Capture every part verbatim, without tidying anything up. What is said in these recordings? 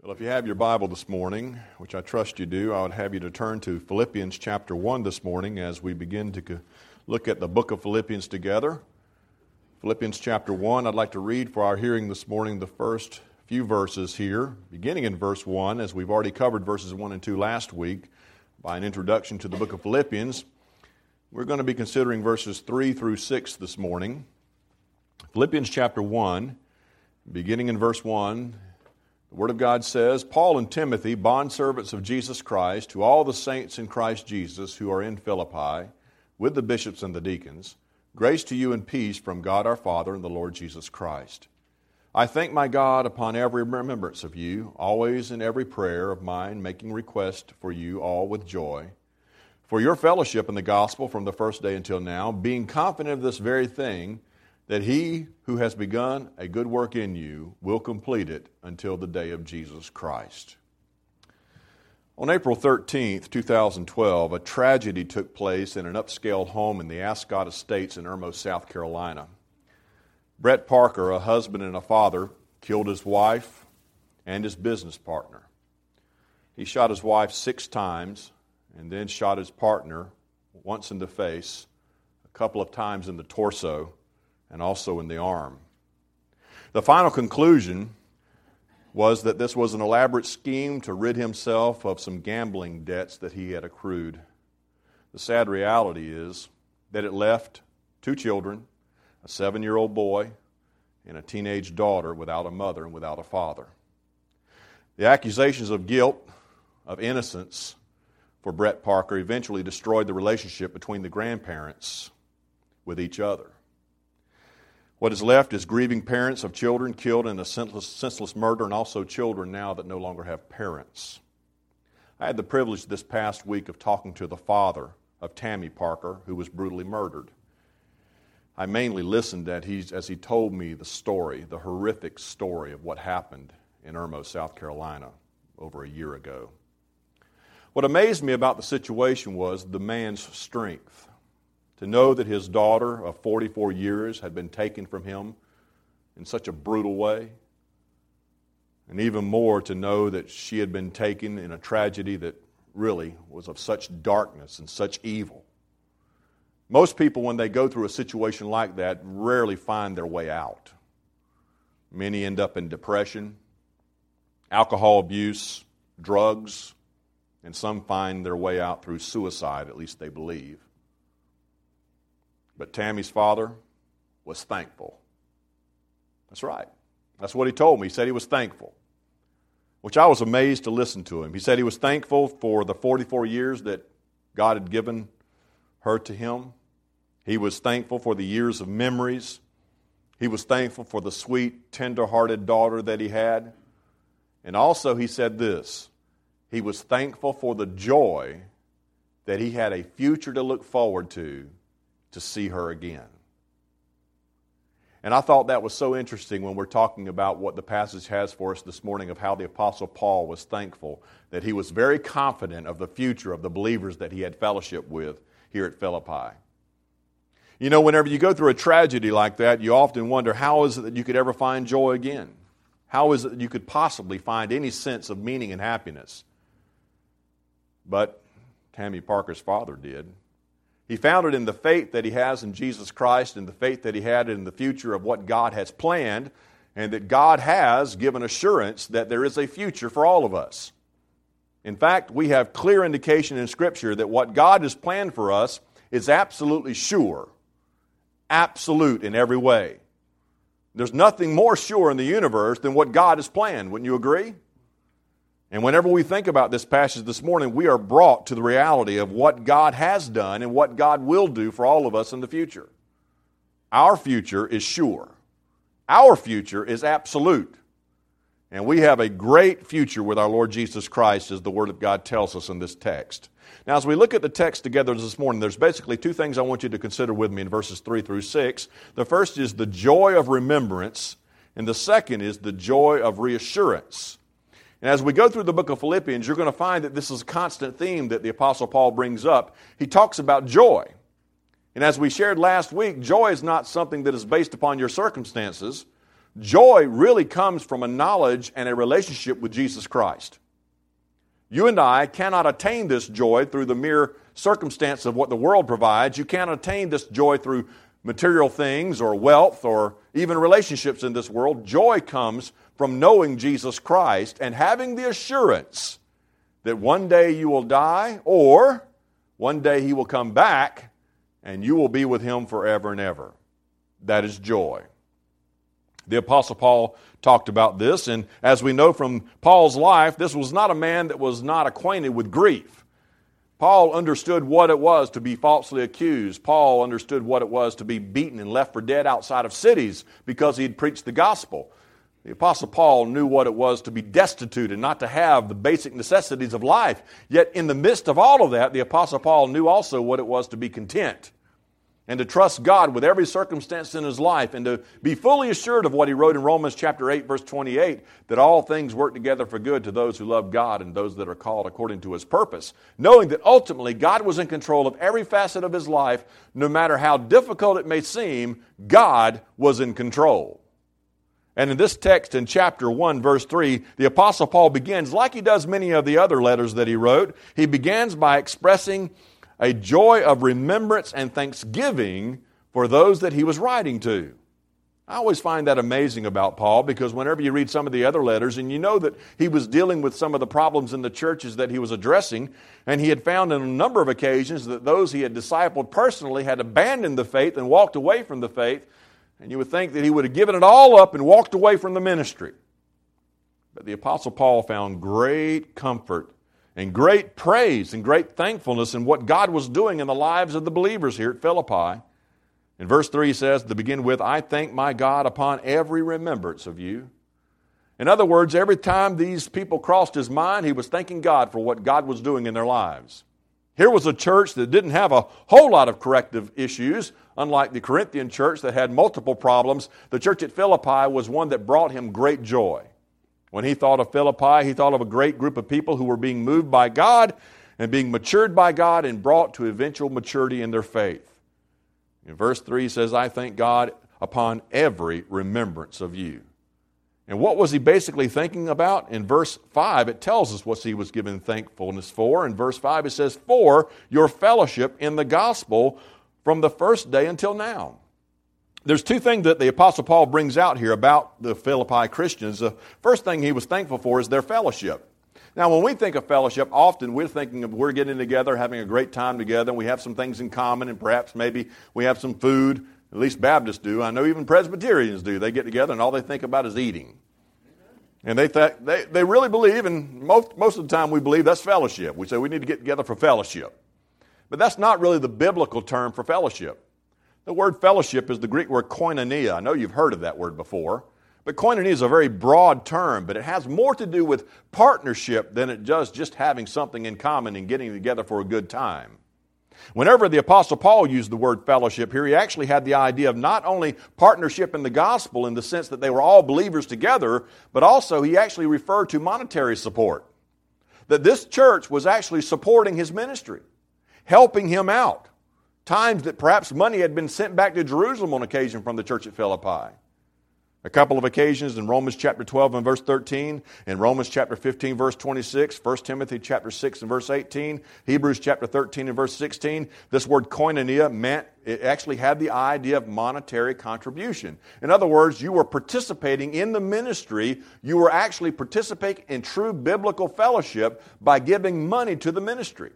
Well, if you have your Bible this morning, which I trust you do, I would have you to turn to Philippians chapter one this morning as we begin to look at the book of Philippians together. Philippians chapter one, I'd like to read for our hearing this morning the first few verses here, beginning in verse one, as we've already covered verses one and two last week by an introduction to the book of Philippians. We're going to be considering verses three through six this morning. Philippians chapter one, beginning in verse one, the Word of God says, Paul and Timothy, bondservants of Jesus Christ, to all the saints in Christ Jesus who are in Philippi, with the bishops and the deacons, grace to you and peace from God our Father and the Lord Jesus Christ. I thank my God upon every remembrance of you, always in every prayer of mine, making request for you all with joy, for your fellowship in the gospel from the first day until now, being confident of this very thing, that he who has begun a good work in you will complete it until the day of Jesus Christ. On April thirteenth, two thousand twelve, a tragedy took place in an upscale home in the Ascot Estates in Irmo, South Carolina. Brett Parker, a husband and a father, killed his wife and his business partner. He shot his wife six times and then shot his partner once in the face, a couple of times in the torso, and also in the arm. The final conclusion was that this was an elaborate scheme to rid himself of some gambling debts that he had accrued. The sad reality is that it left two children, a seven-year-old boy and a teenage daughter without a mother and without a father. The accusations of guilt, of innocence for Brett Parker eventually destroyed the relationship between the grandparents with each other. What is left is grieving parents of children killed in a senseless, senseless murder, and also children now that no longer have parents. I had the privilege this past week of talking to the father of Tammy Parker, who was brutally murdered. I mainly listened at he, as he told me the story, the horrific story of what happened in Irmo, South Carolina, over a year ago. What amazed me about the situation was the man's strength. To know that his daughter of forty-four years had been taken from him in such a brutal way, and even more to know that she had been taken in a tragedy that really was of such darkness and such evil. Most people, when they go through a situation like that, rarely find their way out. Many end up in depression, alcohol abuse, drugs, and some find their way out through suicide, at least they believe. But Tammy's father was thankful. That's right. That's what he told me. He said he was thankful, which I was amazed to listen to him. He said he was thankful for the forty-four years that God had given her to him. He was thankful for the years of memories. He was thankful for the sweet, tender-hearted daughter that he had. And also he said this, he was thankful for the joy that he had a future to look forward to to see her again. And I thought that was so interesting when we're talking about what the passage has for us this morning of how the Apostle Paul was thankful, that he was very confident of the future of the believers that he had fellowship with here at Philippi. You know, whenever you go through a tragedy like that, you often wonder, how is it that you could ever find joy again? How is it that you could possibly find any sense of meaning and happiness? But Tammy Parker's father did. He found it in the faith that he has in Jesus Christ and the faith that he had in the future of what God has planned, and that God has given assurance that there is a future for all of us. In fact, we have clear indication in Scripture that what God has planned for us is absolutely sure, absolute in every way. There's nothing more sure in the universe than what God has planned. Wouldn't you agree? And whenever we think about this passage this morning, we are brought to the reality of what God has done and what God will do for all of us in the future. Our future is sure. Our future is absolute. And we have a great future with our Lord Jesus Christ, as the Word of God tells us in this text. Now, as we look at the text together this morning, there's basically two things I want you to consider with me in verses three through six. The first is the joy of remembrance, and the second is the joy of reassurance. And as we go through the book of Philippians, you're going to find that this is a constant theme that the Apostle Paul brings up. He talks about joy. And as we shared last week, joy is not something that is based upon your circumstances, Joy really comes from a knowledge and a relationship with Jesus Christ. You and I cannot attain this joy through the mere circumstance of what the world provides. You can't attain this joy through material things or wealth or even relationships in this world. Joy comes from knowing Jesus Christ and having the assurance that one day you will die or one day He will come back and you will be with Him forever and ever. That is joy. The Apostle Paul talked about this, and as we know from Paul's life, this was not a man that was not acquainted with grief. Paul understood what it was to be falsely accused. Paul understood what it was to be beaten and left for dead outside of cities because he had preached the gospel. The Apostle Paul knew what it was to be destitute and not to have the basic necessities of life. Yet in the midst of all of that, the Apostle Paul knew also what it was to be content and to trust God with every circumstance in his life and to be fully assured of what he wrote in Romans chapter eight, verse twenty-eight, that all things work together for good to those who love God and those that are called according to His purpose, knowing that ultimately God was in control of every facet of his life. No matter how difficult it may seem, God was in control. And in this text in chapter one, verse three, the Apostle Paul begins, like he does many of the other letters that he wrote, he begins by expressing a joy of remembrance and thanksgiving for those that he was writing to. I always find that amazing about Paul, because whenever you read some of the other letters and you know that he was dealing with some of the problems in the churches that he was addressing, and he had found on a number of occasions that those he had discipled personally had abandoned the faith and walked away from the faith, and you would think that he would have given it all up and walked away from the ministry. But the Apostle Paul found great comfort and great praise and great thankfulness in what God was doing in the lives of the believers here at Philippi. In verse three he says, to begin with, I thank my God upon every remembrance of you. In other words, every time these people crossed his mind, he was thanking God for what God was doing in their lives. Here was a church that didn't have a whole lot of corrective issues, unlike the Corinthian church that had multiple problems. The church at Philippi was one that brought him great joy. When he thought of Philippi, he thought of a great group of people who were being moved by God and being matured by God and brought to eventual maturity in their faith. In verse three he says, I thank God upon every remembrance of you. And what was he basically thinking about? In verse five, it tells us what he was giving thankfulness for. In verse five, it says, for your fellowship in the gospel from the first day until now. There's two things that the Apostle Paul brings out here about the Philippi Christians. The first thing he was thankful for is their fellowship. Now, when we think of fellowship, often we're thinking of we're getting together, having a great time together, and we have some things in common, and perhaps maybe we have some food. At least Baptists do. I know even Presbyterians do. They get together and all they think about is eating. And they th- they they really believe, and most, most of the time we believe that's fellowship. We say we need to get together for fellowship. But that's not really the biblical term for fellowship. The word fellowship is the Greek word koinonia. I know you've heard of that word before. But koinonia is a very broad term, but it has more to do with partnership than it does just having something in common and getting together for a good time. Whenever the Apostle Paul used the word fellowship here, he actually had the idea of not only partnership in the gospel in the sense that they were all believers together, but also he actually referred to monetary support. That this church was actually supporting his ministry, helping him out. Times that perhaps money had been sent back to Jerusalem on occasion from the church at Philippi. A couple of occasions in Romans chapter twelve and verse thirteen, in Romans chapter fifteen verse twenty-six, First Timothy chapter six and verse eighteen, Hebrews chapter thirteen and verse sixteen, this word koinonia meant, it actually had the idea of monetary contribution. In other words, you were participating in the ministry, you were actually participating in true biblical fellowship by giving money to the ministry.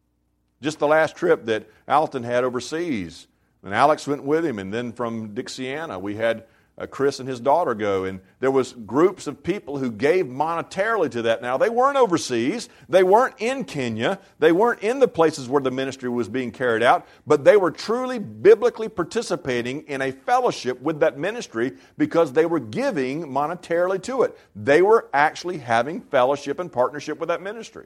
Just the last trip that Alton had overseas, and Alex went with him, and then from Dixiana we had uh, Chris and his daughter go, and there was groups of people who gave monetarily to that. Now, they weren't overseas, they weren't in Kenya, they weren't in the places where the ministry was being carried out, but they were truly biblically participating in a fellowship with that ministry because they were giving monetarily to it. They were actually having fellowship and partnership with that ministry.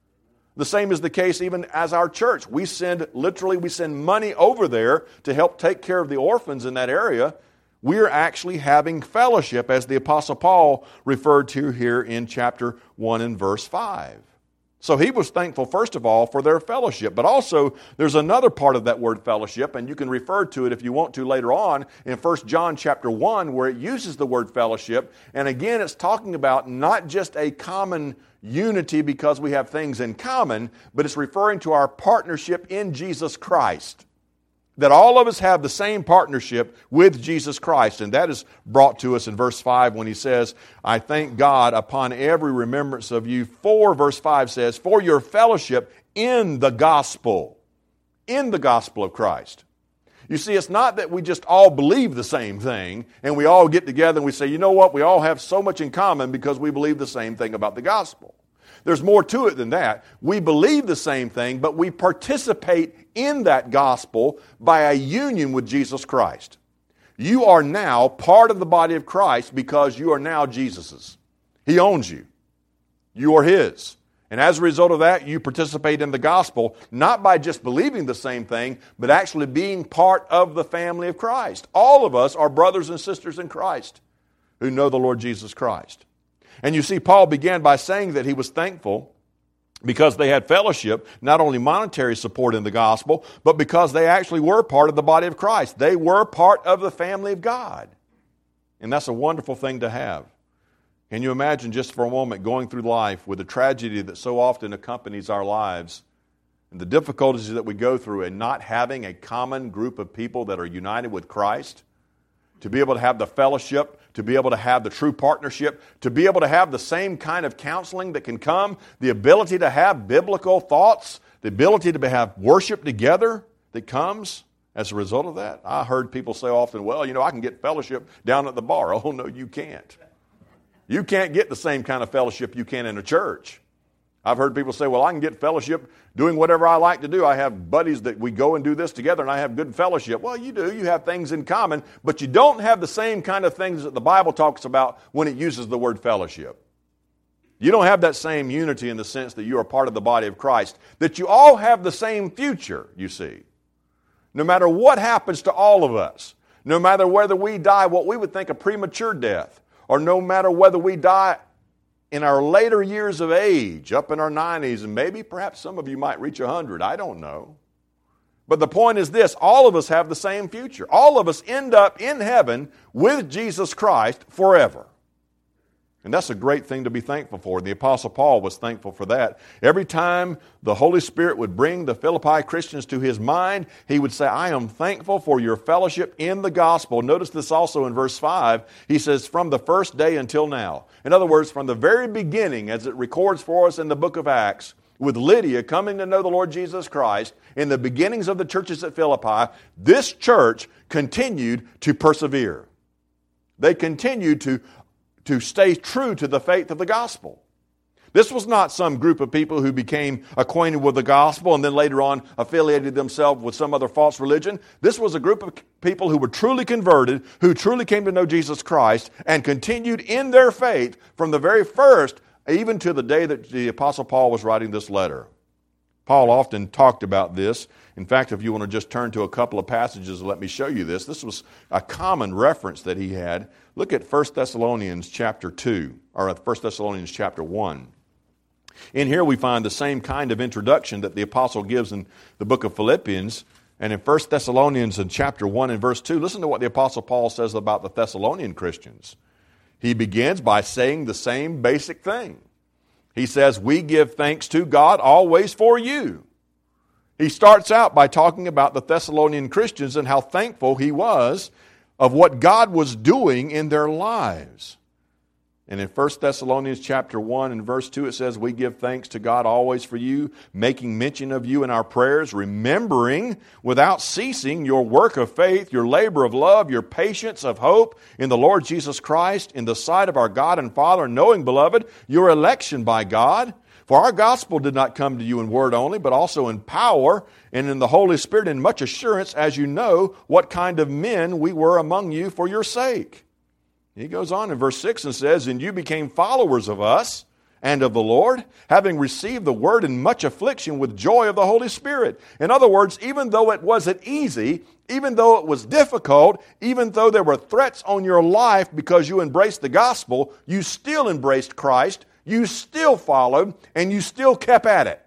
The same is the case even as our church. We send, literally, we send money over there to help take care of the orphans in that area. We're actually having fellowship, as the Apostle Paul referred to here in chapter one and verse five. So he was thankful, first of all, for their fellowship. But also, there's another part of that word fellowship, and you can refer to it if you want to later on in First John chapter one, where it uses the word fellowship. And again, it's talking about not just a common unity because we have things in common, but it's referring to our partnership in Jesus Christ. That all of us have the same partnership with Jesus Christ. And that is brought to us in verse five when he says, I thank God upon every remembrance of you. For, verse five says, for your fellowship in the gospel. In the gospel of Christ. You see, it's not that we just all believe the same thing and we all get together and we say, you know what, we all have so much in common because we believe the same thing about the gospel. There's more to it than that. We believe the same thing, but we participate in that gospel by a union with Jesus Christ. You are now part of the body of Christ because you are now Jesus's. He owns you. You are His. And as a result of that, you participate in the gospel, not by just believing the same thing, but actually being part of the family of Christ. All of us are brothers and sisters in Christ who know the Lord Jesus Christ. And you see, Paul began by saying that he was thankful because they had fellowship, not only monetary support in the gospel, but because they actually were part of the body of Christ. They were part of the family of God. And that's a wonderful thing to have. Can you imagine just for a moment going through life with the tragedy that so often accompanies our lives and the difficulties that we go through and not having a common group of people that are united with Christ? To be able to have the fellowship, to be able to have the true partnership, to be able to have the same kind of counseling that can come, the ability to have biblical thoughts, the ability to have worship together that comes as a result of that. I heard people say often, well, you know, I can get fellowship down at the bar. Oh, no, you can't. You can't get the same kind of fellowship you can in a church. I've heard people say, well, I can get fellowship doing whatever I like to do. I have buddies that we go and do this together and I have good fellowship. Well, you do. You have things in common, but you don't have the same kind of things that the Bible talks about when it uses the word fellowship. You don't have that same unity in the sense that you are part of the body of Christ, that you all have the same future, you see. No matter what happens to all of us, no matter whether we die what we would think a premature death, or no matter whether we die in our later years of age, up in our nineties, and maybe perhaps some of you might reach one hundred, I don't know. But the point is this, all of us have the same future. All of us end up in heaven with Jesus Christ forever. And that's a great thing to be thankful for. The Apostle Paul was thankful for that. Every time the Holy Spirit would bring the Philippi Christians to his mind, he would say, I am thankful for your fellowship in the gospel. Notice this also in verse five. He says, from the first day until now. In other words, from the very beginning, as it records for us in the book of Acts, with Lydia coming to know the Lord Jesus Christ, in the beginnings of the churches at Philippi, this church continued to persevere. They continued to to stay true to the faith of the gospel. This was not some group of people who became acquainted with the gospel and then later on affiliated themselves with some other false religion. This was a group of people who were truly converted, who truly came to know Jesus Christ and continued in their faith from the very first, even to the day that the Apostle Paul was writing this letter. Paul often talked about this. In fact, if you want to just turn to a couple of passages and let me show you this, this was a common reference that he had. Look at First Thessalonians chapter two, or First Thessalonians chapter one. In here we find the same kind of introduction that the apostle gives in the book of Philippians. And in First Thessalonians in chapter one and verse two, listen to what the Apostle Paul says about the Thessalonian Christians. He begins by saying the same basic thing. He says, we give thanks to God always for you. He starts out by talking about the Thessalonian Christians and how thankful he was of what God was doing in their lives. And in First Thessalonians chapter one and verse two, it says, we give thanks to God always for you, making mention of you in our prayers, remembering without ceasing your work of faith, your labor of love, your patience of hope in the Lord Jesus Christ, in the sight of our God and Father, knowing, beloved, your election by God. For our gospel did not come to you in word only, but also in power and in the Holy Spirit in much assurance, as you know what kind of men we were among you for your sake. He goes on in verse six and says, and you became followers of us and of the Lord, having received the word in much affliction with joy of the Holy Spirit. In other words, even though it wasn't easy, even though it was difficult, even though there were threats on your life because you embraced the gospel, you still embraced Christ. you still followed and you still kept at it.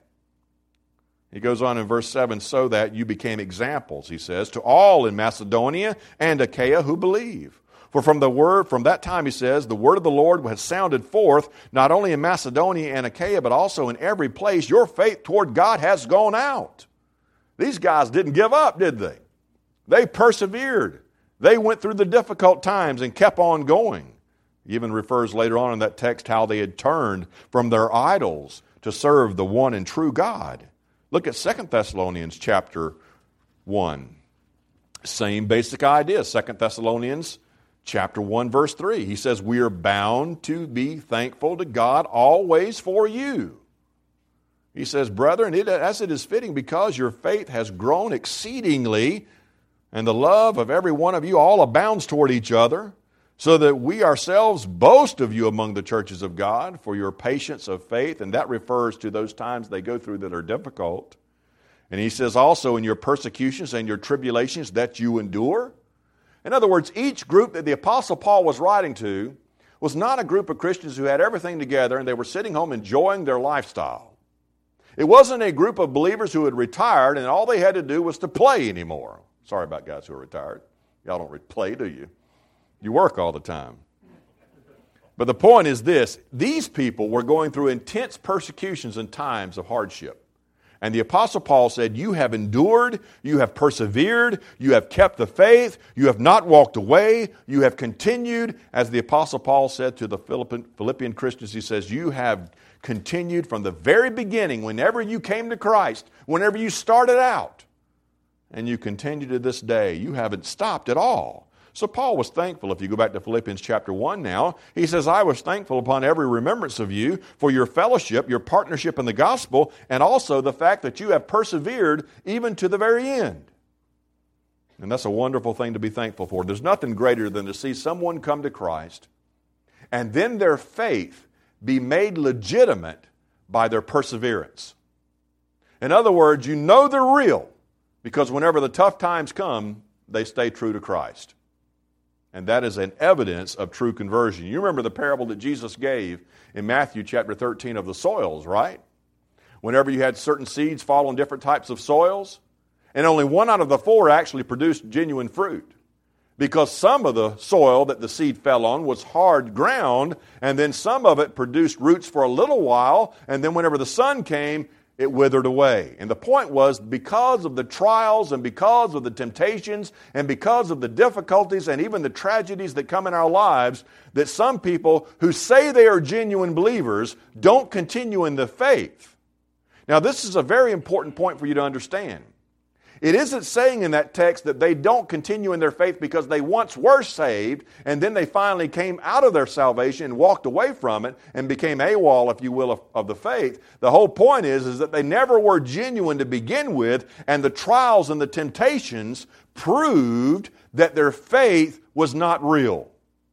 He goes on in verse seven, so that you became examples, he says, to all in Macedonia and Achaia who believe. For from the word, from that time, he says, the word of the Lord has sounded forth, not only in Macedonia and Achaia, but also in every place. Your faith toward God has gone out. These guys didn't give up, did they? They persevered. They went through the difficult times and kept on going. He even refers later on in that text how they had turned from their idols to serve the one and true God. Look at Second Thessalonians chapter one. Same basic idea. Second Thessalonians chapter one, verse three. He says, we are bound to be thankful to God always for you. He says, brethren, it, as it is fitting, because your faith has grown exceedingly, and the love of every one of you all abounds toward each other, so that we ourselves boast of you among the churches of God for your patience of faith. And that refers to those times they go through that are difficult. And he says also in your persecutions and your tribulations that you endure. In other words, each group that the Apostle Paul was writing to was not a group of Christians who had everything together and they were sitting home enjoying their lifestyle. It wasn't a group of believers who had retired and all they had to do was to play anymore. Sorry about guys who are retired. Y'all don't play, do you? You work all the time. But the point is this. These people were going through intense persecutions and times of hardship. And the Apostle Paul said, you have endured, you have persevered, you have kept the faith, you have not walked away, you have continued. As the Apostle Paul said to the Philippian, Philippian Christians, he says, you have continued from the very beginning, whenever you came to Christ, whenever you started out, and you continue to this day. You haven't stopped at all. So Paul was thankful. If you go back to Philippians chapter one now, he says, I was thankful upon every remembrance of you for your fellowship, your partnership in the gospel, and also the fact that you have persevered even to the very end. And that's a wonderful thing to be thankful for. There's nothing greater than to see someone come to Christ and then their faith be made legitimate by their perseverance. In other words, you know they're real because whenever the tough times come, they stay true to Christ. And that is an evidence of true conversion. You remember the parable that Jesus gave in Matthew chapter thirteen of the soils, right? Whenever you had certain seeds fall on different types of soils, and only one out of the four actually produced genuine fruit. Because some of the soil that the seed fell on was hard ground, and then some of it produced roots for a little while, and then whenever the sun came, it withered away. And the point was, because of the trials and because of the temptations and because of the difficulties and even the tragedies that come in our lives, that some people who say they are genuine believers don't continue in the faith. Now, this is a very important point for you to understand. It isn't saying in that text that they don't continue in their faith because they once were saved and then they finally came out of their salvation and walked away from it and became AWOL, if you will, of, of the faith. The whole point is, is that they never were genuine to begin with, and the trials and the temptations proved that their faith was not real.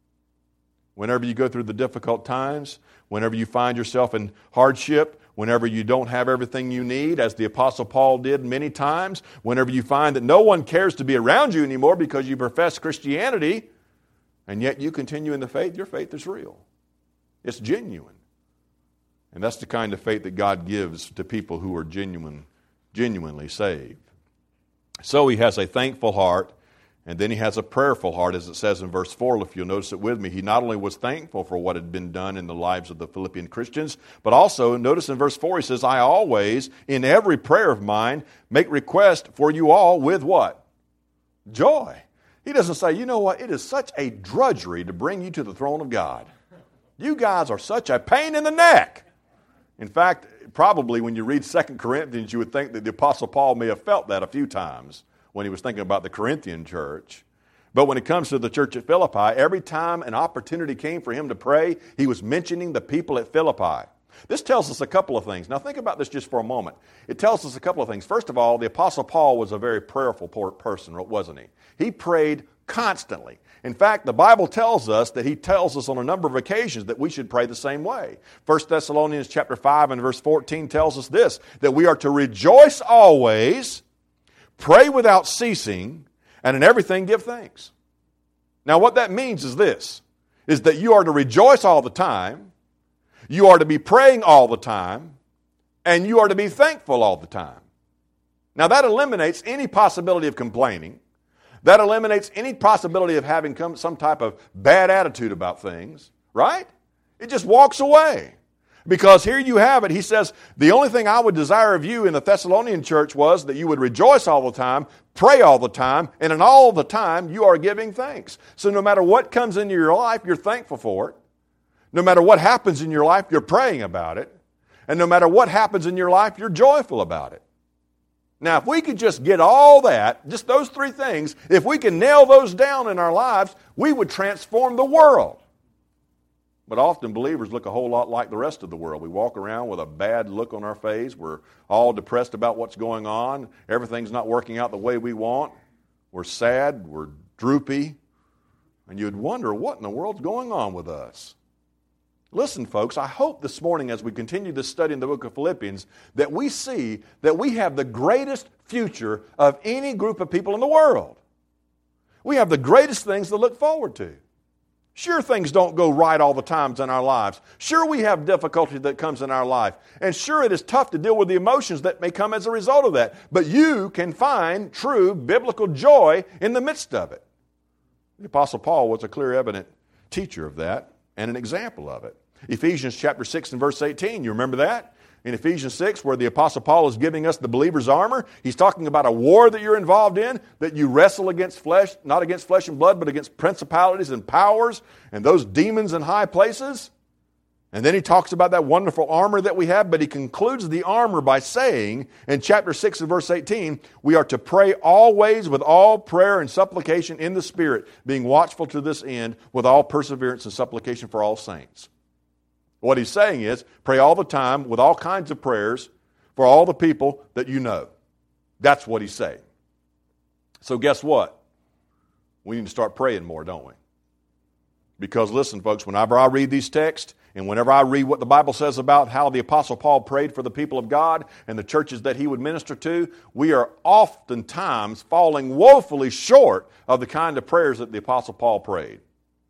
Whenever you go through the difficult times, whenever you find yourself in hardship, whenever you don't have everything you need, as the Apostle Paul did many times, whenever you find that no one cares to be around you anymore because you profess Christianity, and yet you continue in the faith, your faith is real. It's genuine. And that's the kind of faith that God gives to people who are genuine, genuinely saved. So he has a thankful heart, and then he has a prayerful heart, as it says in verse four, if you'll notice it with me. He not only was thankful for what had been done in the lives of the Philippian Christians, but also, notice in verse four, he says, I always, in every prayer of mine, make request for you all with what? Joy. He doesn't say, you know what, it is such a drudgery to bring you to the throne of God. You guys are such a pain in the neck. In fact, probably when you read Second Corinthians, you would think that the Apostle Paul may have felt that a few times when he was thinking about the Corinthian church. But when it comes to the church at Philippi, every time an opportunity came for him to pray, he was mentioning the people at Philippi. This tells us a couple of things. Now think about this just for a moment. It tells us a couple of things. First of all, the Apostle Paul was a very prayerful person, wasn't he? He prayed constantly. In fact, the Bible tells us that he tells us on a number of occasions that we should pray the same way. First Thessalonians chapter five and verse fourteen tells us this, that we are to rejoice always, pray without ceasing, and in everything give thanks. Now what that means is this, is that you are to rejoice all the time, You are to be praying all the time, and you are to be thankful all the time. Now that eliminates any possibility of complaining. That eliminates any possibility of having come, some type of bad attitude about things, right? It just walks away. Because here you have it. He says, the only thing I would desire of you in the Thessalonian church was that you would rejoice all the time, pray all the time, and in all the time you are giving thanks. So no matter what comes into your life, you're thankful for it. No matter what happens in your life, you're praying about it. And no matter what happens in your life, you're joyful about it. Now, if we could just get all that, just those three things, if we can nail those down in our lives, we would transform the world. But often believers look a whole lot like the rest of the world. We walk around with a bad look on our face. We're all depressed about what's going on. Everything's not working out the way we want. We're sad. We're droopy. And you'd wonder, what in the world's going on with us? Listen, folks, I hope this morning as we continue this study in the book of Philippians that we see that we have the greatest future of any group of people in the world. We have the greatest things to look forward to. Sure, things don't go right all the times in our lives. Sure, we have difficulty that comes in our life. And sure, it is tough to deal with the emotions that may come as a result of that. But you can find true biblical joy in the midst of it. The Apostle Paul was a clear, evident teacher of that and an example of it. Ephesians chapter six and verse eighteen, you remember that? In Ephesians six, where the Apostle Paul is giving us the believer's armor, he's talking about a war that you're involved in, that you wrestle against flesh, not against flesh and blood, but against principalities and powers and those demons in high places. And then he talks about that wonderful armor that we have, but he concludes the armor by saying in chapter six and verse eighteen, we are to pray always with all prayer and supplication in the Spirit, being watchful to this end with all perseverance and supplication for all saints. What he's saying is, pray all the time with all kinds of prayers for all the people that you know. That's what he's saying. So guess what? We need to start praying more, don't we? Because listen, folks, whenever I read these texts, and whenever I read what the Bible says about how the Apostle Paul prayed for the people of God and the churches that he would minister to, we are oftentimes falling woefully short of the kind of prayers that the Apostle Paul prayed.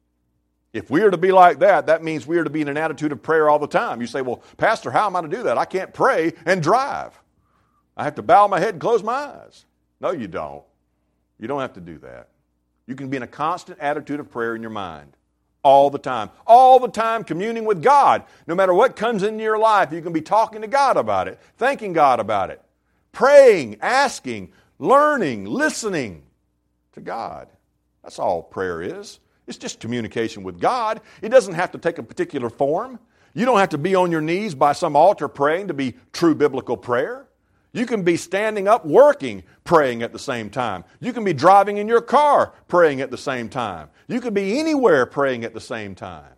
If we are to be like that, that means we are to be in an attitude of prayer all the time. You say, well, Pastor, how am I to do that? I can't pray and drive. I have to bow my head and close my eyes. No, you don't. You don't have to do that. You can be in a constant attitude of prayer in your mind all the time. All the time communing with God. No matter what comes into your life, you can be talking to God about it, thanking God about it, praying, asking, learning, listening to God. That's all prayer is. It's just communication with God. It doesn't have to take a particular form. You don't have to be on your knees by some altar praying to be true biblical prayer. You can be standing up working, praying at the same time. You can be driving in your car, praying at the same time. You can be anywhere praying at the same time.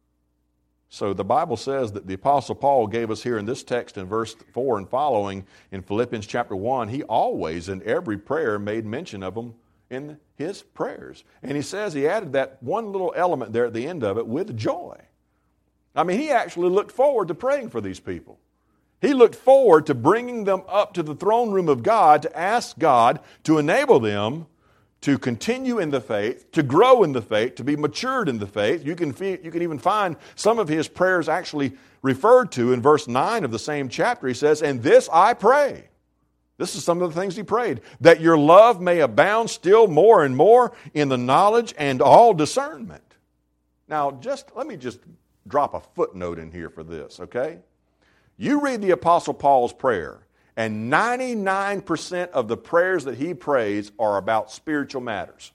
So the Bible says that the Apostle Paul gave us here in this text in verse four and following in Philippians chapter one, he always in every prayer made mention of them in his prayers. And he says he added that one little element there at the end of it with joy. I mean, he actually looked forward to praying for these people. He looked forward to bringing them up to the throne room of God to ask God to enable them to continue in the faith, to grow in the faith, to be matured in the faith. You can, you can even find some of his prayers actually referred to in verse nine of the same chapter. He says, and this I pray. This is some of the things he prayed. That your love may abound still more and more in the knowledge and all discernment. Now, just let me just drop a footnote in here for this, okay? You read the Apostle Paul's prayer, and ninety-nine percent of the prayers that he prays are about spiritual matters.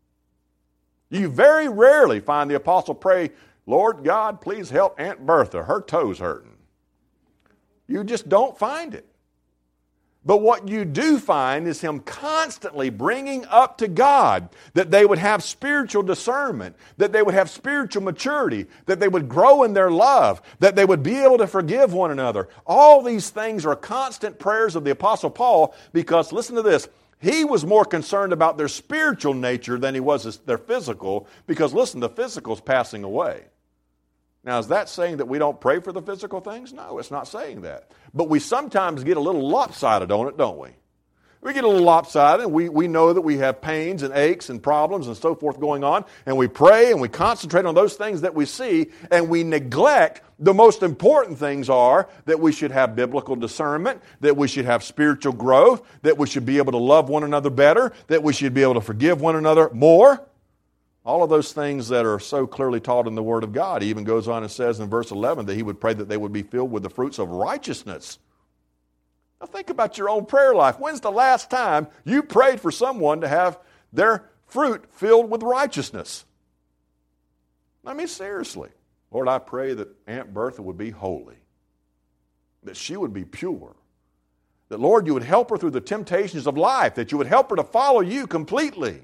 You very rarely find the Apostle pray, Lord God, please help Aunt Bertha. Her toes hurting. You just don't find it. But what you do find is him constantly bringing up to God that they would have spiritual discernment, that they would have spiritual maturity, that they would grow in their love, that they would be able to forgive one another. All these things are constant prayers of the Apostle Paul because, listen to this, he was more concerned about their spiritual nature than he was their physical because, listen, the physical is passing away. Now, is that saying that we don't pray for the physical things? No, it's not saying that. But we sometimes get a little lopsided on it, don't we? We get a little lopsided, and we, we know that we have pains and aches and problems and so forth going on, and we pray and we concentrate on those things that we see, and we neglect the most important things are that we should have biblical discernment, that we should have spiritual growth, that we should be able to love one another better, that we should be able to forgive one another more. All of those things that are so clearly taught in the Word of God. He even goes on and says in verse eleven that he would pray that they would be filled with the fruits of righteousness. Now think about your own prayer life. When's the last time you prayed for someone to have their fruit filled with righteousness? I mean, seriously. Lord, I pray that Aunt Bertha would be holy, that she would be pure, that, Lord, you would help her through the temptations of life, that you would help her to follow you completely.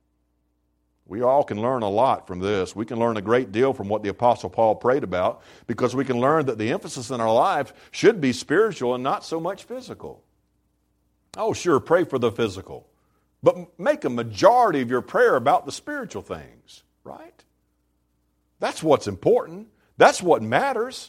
We all can learn a lot from this. We can learn a great deal from what the Apostle Paul prayed about, because we can learn that the emphasis in our life should be spiritual and not so much physical. Oh, sure, pray for the physical, but make a majority of your prayer about the spiritual things, right? That's what's important. That's what matters.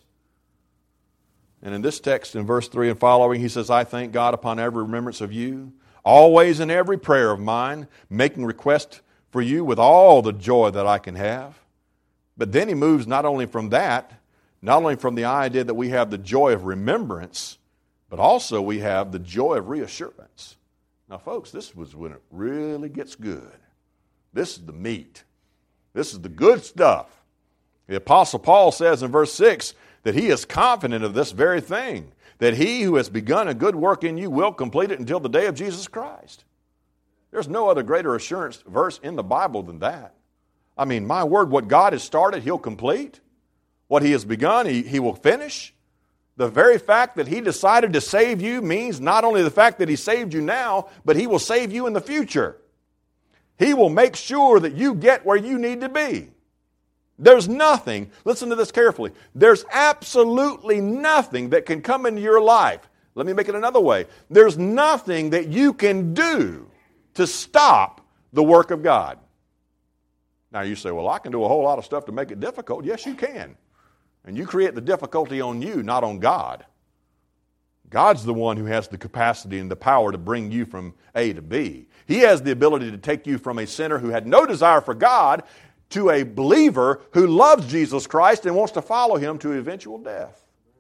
And in this text, in verse three and following, he says, I thank God upon every remembrance of you, always in every prayer of mine, making request for you with all the joy that I can have. But then he moves not only from that, not only from the idea that we have the joy of remembrance, but also we have the joy of reassurance. Now, folks, this was when it really gets good. This is the meat. This is the good stuff. The Apostle Paul says in verse six that he is confident of this very thing, that he who has begun a good work in you will complete it until the day of Jesus Christ. There's no other greater assurance verse in the Bible than that. I mean, my word, what God has started, he'll complete. What he has begun, he, he will finish. The very fact that he decided to save you means not only the fact that he saved you now, but he will save you in the future. He will make sure that you get where you need to be. There's nothing, listen to this carefully, there's absolutely nothing that can come into your life. Let me make it another way. There's nothing that you can do to stop the work of God. Now you say, well, I can do a whole lot of stuff to make it difficult. Yes, you can. And you create the difficulty on you, not on God. God's the one who has the capacity and the power to bring you from A to B. He has the ability to take you from a sinner who had no desire for God to a believer who loves Jesus Christ and wants to follow him to eventual death.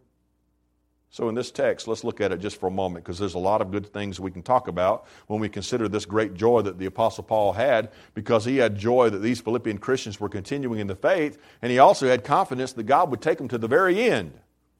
So in this text, let's look at it just for a moment, because there's a lot of good things we can talk about when we consider this great joy that the Apostle Paul had, because he had joy that these Philippian Christians were continuing in the faith, and he also had confidence that God would take them to the very end.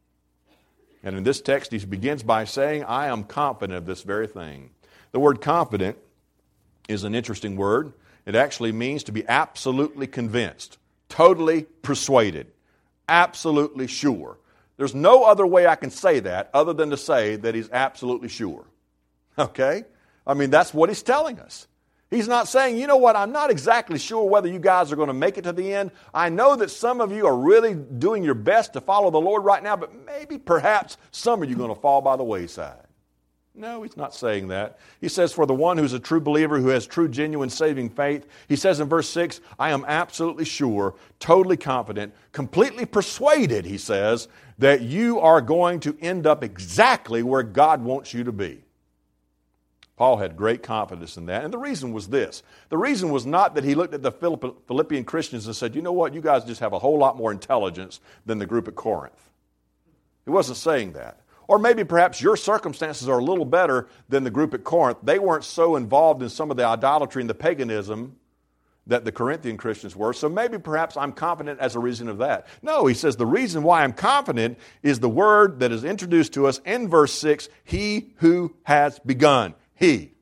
And in this text, he begins by saying, I am confident of this very thing. The word confident is an interesting word. It actually means to be absolutely convinced, totally persuaded, absolutely sure. There's no other way I can say that other than to say that he's absolutely sure. Okay? I mean, that's what he's telling us. He's not saying, you know what, I'm not exactly sure whether you guys are going to make it to the end. I know that some of you are really doing your best to follow the Lord right now, but maybe perhaps some of you are going to fall by the wayside. No, he's not saying that. He says, for the one who's a true believer, who has true, genuine, saving faith, he says in verse six, I am absolutely sure, totally confident, completely persuaded, he says, that you are going to end up exactly where God wants you to be. Paul had great confidence in that. And the reason was this. The reason was not that he looked at the Philippian Christians and said, you know what, you guys just have a whole lot more intelligence than the group at Corinth. He wasn't saying that. Or maybe perhaps your circumstances are a little better than the group at Corinth. They weren't so involved in some of the idolatry and the paganism that the Corinthian Christians were, so maybe perhaps I'm confident as a reason of that. No, he says the reason why I'm confident is the word that is introduced to us in verse six, he who has begun. He.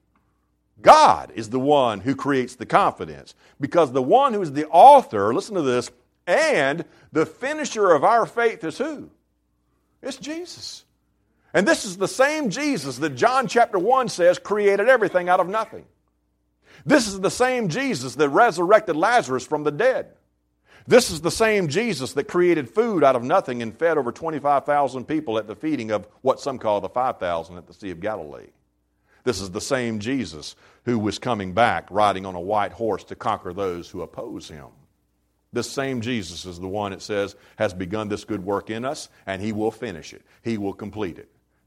God is the one who creates the confidence, because the one who is the author, listen to this, and the finisher of our faith is who? It's Jesus. And this is the same Jesus that John chapter one says created everything out of nothing. This is the same Jesus that resurrected Lazarus from the dead. This is the same Jesus that created food out of nothing and fed over twenty-five thousand people at the feeding of what some call the five thousand at the Sea of Galilee. This is the same Jesus who was coming back riding on a white horse to conquer those who oppose him. This same Jesus is the one, it says, has begun this good work in us, and he will finish it. He will complete it.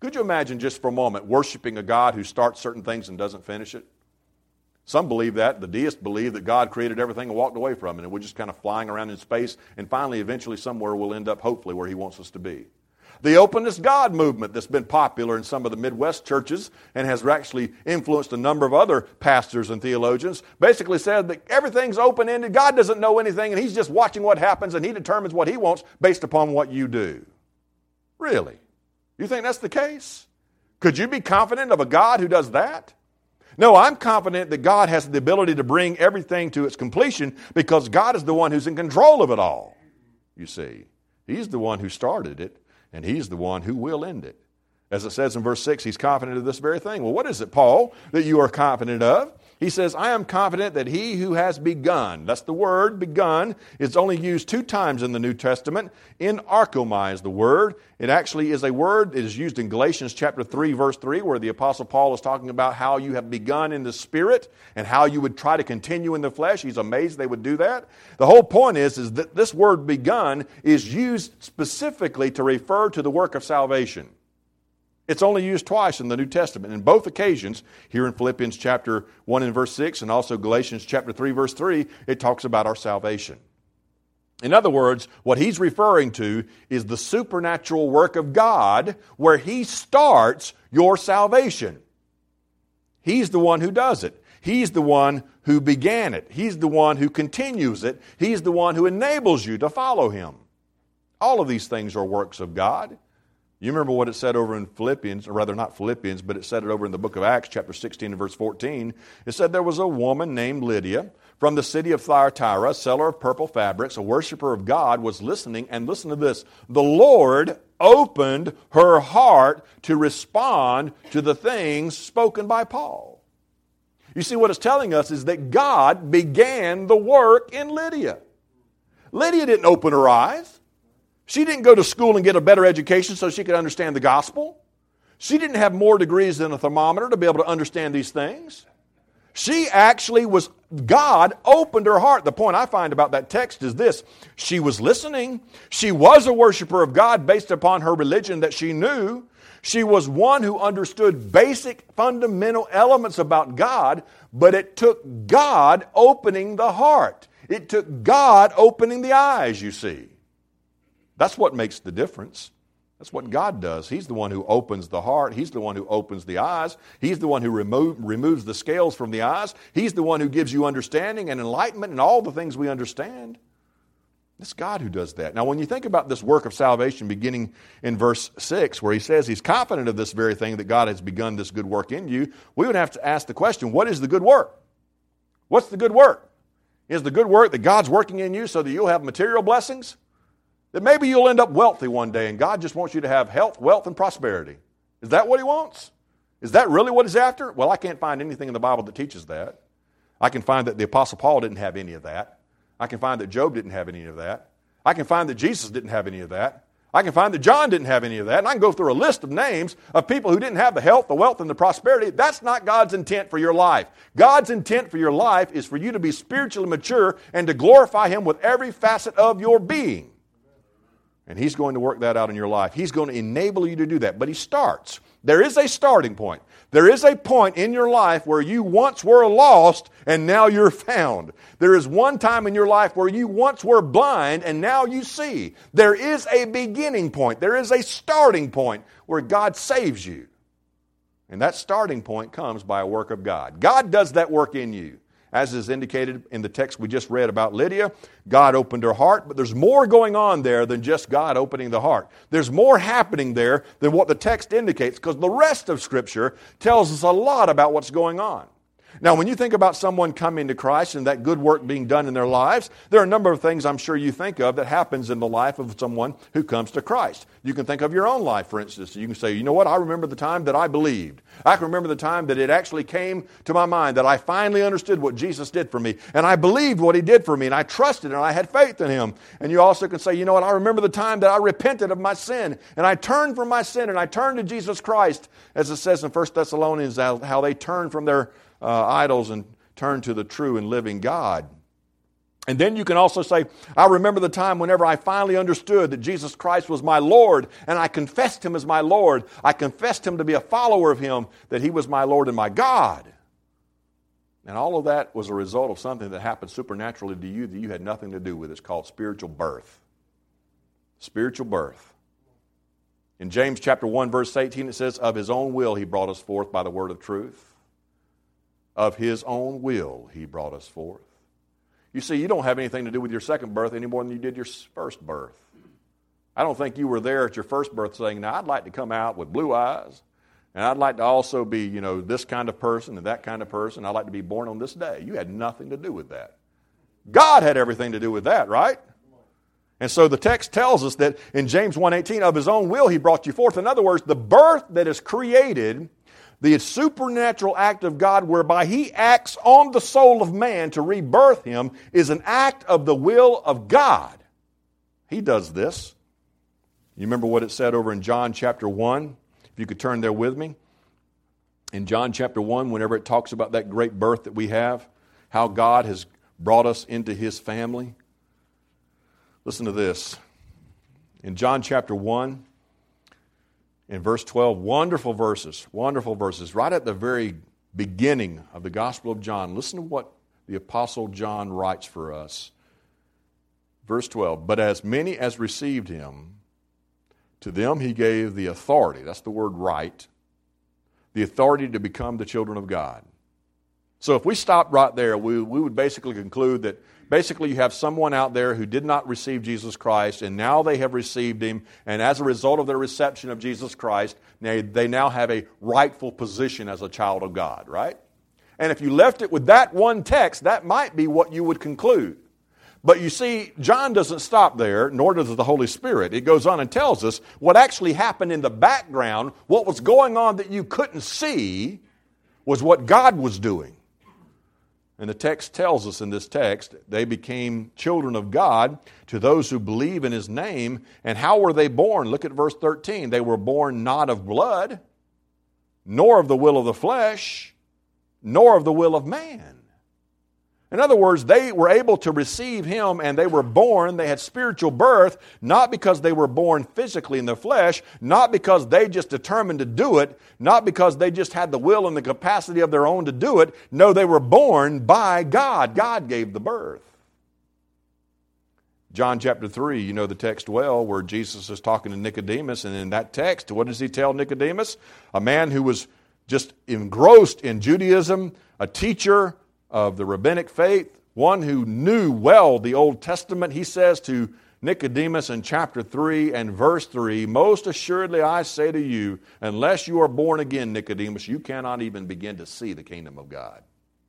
Could you imagine just for a moment worshiping a God who starts certain things and doesn't finish it? Some believe that. The deists believe that God created everything and walked away from it, and we're just kind of flying around in space, and finally, eventually, somewhere we'll end up, hopefully, where He wants us to be. The Openness God movement that's been popular in some of the Midwest churches and has actually influenced a number of other pastors and theologians basically said that everything's open-ended, God doesn't know anything, and He's just watching what happens, and He determines what He wants based upon what you do. Really? You think that's the case? Could you be confident of a God who does that? No, I'm confident that God has the ability to bring everything to its completion because God is the one who's in control of it all. You see, He's the one who started it, and He's the one who will end it. As it says in verse six, He's confident of this very thing. Well, what is it, Paul, that you are confident of? He says, I am confident that He who has begun, that's the word, begun, it's only used two times in the New Testament. In archomai is the word. It actually is a word that is used in Galatians chapter three, verse three, where the Apostle Paul is talking about how you have begun in the Spirit and how you would try to continue in the flesh. He's amazed they would do that. The whole point is, is that this word begun is used specifically to refer to the work of salvation. It's only used twice in the New Testament. In both occasions, here in Philippians chapter one and verse six, and also Galatians chapter three, verse three, it talks about our salvation. In other words, what he's referring to is the supernatural work of God where He starts your salvation. He's the one who does it. He's the one who began it. He's the one who continues it. He's the one who enables you to follow Him. All of these things are works of God. You remember what it said over in Philippians, or rather not Philippians, but it said it over in the book of Acts, chapter sixteen and verse fourteen. It said there was a woman named Lydia from the city of Thyatira, a seller of purple fabrics, a worshiper of God, was listening, and listen to this. The Lord opened her heart to respond to the things spoken by Paul. You see, what it's telling us is that God began the work in Lydia. Lydia didn't open her eyes. She didn't go to school and get a better education so she could understand the gospel. She didn't have more degrees than a thermometer to be able to understand these things. She actually was, God opened her heart. The point I find about that text is this. She was listening. She was a worshiper of God based upon her religion that she knew. She was one who understood basic fundamental elements about God, but it took God opening the heart. It took God opening the eyes, you see. That's what makes the difference. That's what God does. He's the one who opens the heart. He's the one who opens the eyes. He's the one who remove, removes the scales from the eyes. He's the one who gives you understanding and enlightenment and all the things we understand. It's God who does that. Now, when you think about this work of salvation beginning in verse six, where He says He's confident of this very thing, that God has begun this good work in you, we would have to ask the question, what is the good work? What's the good work? Is the good work that God's working in you so that you'll have material blessings? That maybe you'll end up wealthy one day and God just wants you to have health, wealth, and prosperity. Is that what He wants? Is that really what He's after? Well, I can't find anything in the Bible that teaches that. I can find that the Apostle Paul didn't have any of that. I can find that Job didn't have any of that. I can find that Jesus didn't have any of that. I can find that John didn't have any of that. And I can go through a list of names of people who didn't have the health, the wealth, and the prosperity. That's not God's intent for your life. God's intent for your life is for you to be spiritually mature and to glorify Him with every facet of your being. And He's going to work that out in your life. He's going to enable you to do that. But He starts. There is a starting point. There is a point in your life where you once were lost and now you're found. There is one time in your life where you once were blind and now you see. There is a beginning point. There is a starting point where God saves you. And that starting point comes by a work of God. God does that work in you. As is indicated in the text we just read about Lydia, God opened her heart, but there's more going on there than just God opening the heart. There's more happening there than what the text indicates, because the rest of Scripture tells us a lot about what's going on. Now, when you think about someone coming to Christ and that good work being done in their lives, there are a number of things I'm sure you think of that happens in the life of someone who comes to Christ. You can think of your own life, for instance. You can say, you know what, I remember the time that I believed. I can remember the time that it actually came to my mind that I finally understood what Jesus did for me. And I believed what He did for me, and I trusted and I had faith in Him. And you also can say, you know what, I remember the time that I repented of my sin, and I turned from my sin, and I turned to Jesus Christ, as it says in First Thessalonians, how they turned from their Uh, idols and turn to the true and living God. And then you can also say, I remember the time whenever I finally understood that Jesus Christ was my Lord, and I confessed Him as my Lord. I confessed Him to be a follower of Him, that He was my Lord and my God. And all of that was a result of something that happened supernaturally to you that you had nothing to do with. It's called spiritual birth. Spiritual birth. In James chapter one, verse eighteen, it says, of His own will He brought us forth by the word of truth. Of His own will He brought us forth. You see, you don't have anything to do with your second birth any more than you did your first birth. I don't think you were there at your first birth saying, now I'd like to come out with blue eyes, and I'd like to also be, you know, this kind of person and that kind of person. I'd like to be born on this day. You had nothing to do with that. God had everything to do with that, right? And so the text tells us that in James one eighteen, of His own will He brought you forth. In other words, the birth that is created, the supernatural act of God whereby He acts on the soul of man to rebirth him, is an act of the will of God. He does this. You remember what it said over in John chapter one? If you could turn there with me. In John chapter one, whenever it talks about that great birth that we have, how God has brought us into His family. Listen to this. In John chapter one, in verse twelve, wonderful verses, wonderful verses. Right at the very beginning of the Gospel of John, listen to what the Apostle John writes for us. Verse twelve, but as many as received Him, to them He gave the authority, that's the word right, the authority to become the children of God. So if we stopped right there, we, we would basically conclude that basically you have someone out there who did not receive Jesus Christ, and now they have received Him, and as a result of their reception of Jesus Christ, they, they now have a rightful position as a child of God, right? And if you left it with that one text, that might be what you would conclude. But you see, John doesn't stop there, nor does the Holy Spirit. It goes on and tells us what actually happened in the background, what was going on that you couldn't see, was what God was doing. And the text tells us in this text, they became children of God to those who believe in His name. And how were they born? Look at verse thirteen. They were born not of blood, nor of the will of the flesh, nor of the will of man. In other words, they were able to receive Him, and they were born, they had spiritual birth, not because they were born physically in the flesh, not because they just determined to do it, not because they just had the will and the capacity of their own to do it. No, they were born by God. God gave the birth. John chapter three, you know the text well, where Jesus is talking to Nicodemus, and in that text, what does He tell Nicodemus? A man who was just engrossed in Judaism, a teacher of the rabbinic faith, one who knew well the Old Testament. He says to Nicodemus in chapter three and verse three, most assuredly I say to you, unless you are born again, Nicodemus, you cannot even begin to see the kingdom of God.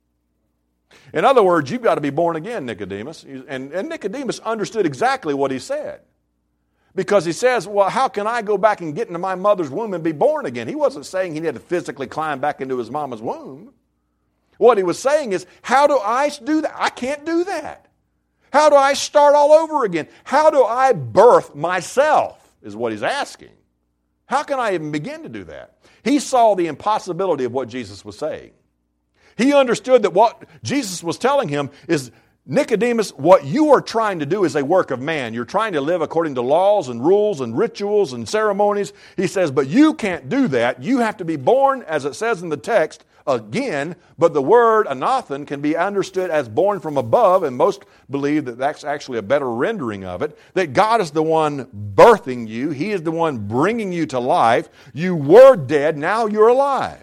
In other words, you've got to be born again, Nicodemus. And, and Nicodemus understood exactly what he said. Because he says, well, how can I go back and get into my mother's womb and be born again? He wasn't saying he had to physically climb back into his mama's womb. What he was saying is, how do I do that? I can't do that. How do I start all over again? How do I birth myself, is what he's asking. How can I even begin to do that? He saw the impossibility of what Jesus was saying. He understood that what Jesus was telling him is, Nicodemus, what you are trying to do is a work of man. You're trying to live according to laws and rules and rituals and ceremonies. He says, but you can't do that. You have to be born, as it says in the text, again. But the word anathen can be understood as born from above, and most believe that that's actually a better rendering of it, that God is the one birthing you. He is the one bringing you to life. You were dead, now you're alive.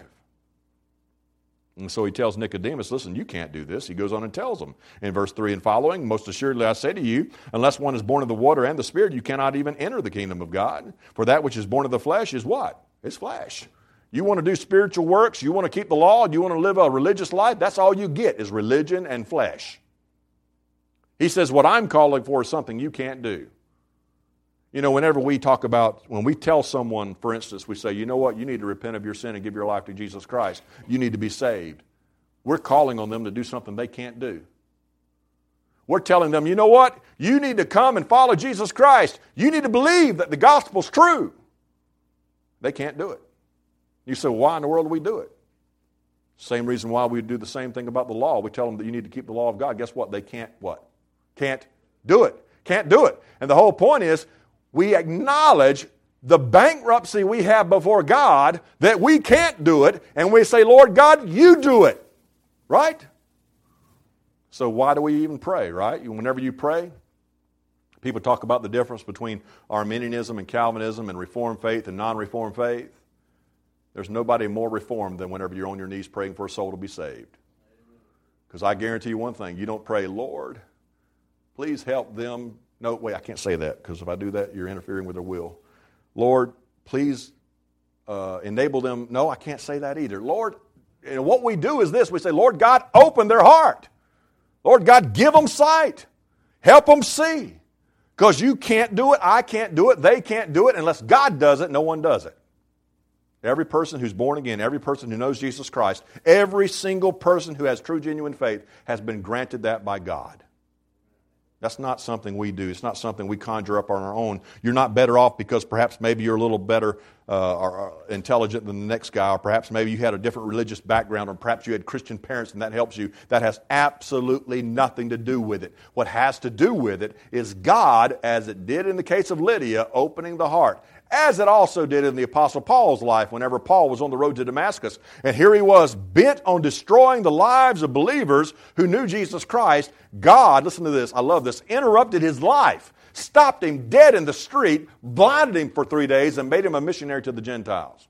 And so he tells Nicodemus, listen, you can't do this. He goes on and tells him in verse three and following, most assuredly I say to you, unless one is born of the water and the Spirit, you cannot even enter the kingdom of God. For that which is born of the flesh is what? It's flesh. You want to do spiritual works, you want to keep the law, you want to live a religious life, that's all you get is religion and flesh. He says, what I'm calling for is something you can't do. You know, whenever we talk about, when we tell someone, for instance, we say, you know what, you need to repent of your sin and give your life to Jesus Christ. You need to be saved. We're calling on them to do something they can't do. We're telling them, you know what, you need to come and follow Jesus Christ. You need to believe that the gospel's true. They can't do it. You say, well, why in the world do we do it? Same reason why we do the same thing about the law. We tell them that you need to keep the law of God. Guess what? They can't what? Can't do it. Can't do it. And the whole point is we acknowledge the bankruptcy we have before God that we can't do it, and we say, Lord God, you do it. Right? So why do we even pray, right? Whenever you pray, people talk about the difference between Arminianism and Calvinism and Reformed faith and non-Reformed faith. There's nobody more Reformed than whenever you're on your knees praying for a soul to be saved. Because I guarantee you one thing, you don't pray, Lord, please help them. No, wait, I can't say that, because if I do that, you're interfering with their will. Lord, please uh, enable them. No, I can't say that either. Lord, and what we do is this. We say, Lord God, open their heart. Lord God, give them sight. Help them see. Because you can't do it, I can't do it, they can't do it. Unless God does it, no one does it. Every person who's born again, every person who knows Jesus Christ, every single person who has true, genuine faith has been granted that by God. That's not something we do. It's not something we conjure up on our own. You're not better off because perhaps maybe you're a little better uh, or, or intelligent than the next guy, or perhaps maybe you had a different religious background, or perhaps you had Christian parents and that helps you. That has absolutely nothing to do with it. What has to do with it is God, as it did in the case of Lydia, opening the heart, as it also did in the Apostle Paul's life whenever Paul was on the road to Damascus. And here he was, bent on destroying the lives of believers who knew Jesus Christ. God, listen to this, I love this, interrupted his life, stopped him dead in the street, blinded him for three days, and made him a missionary to the Gentiles.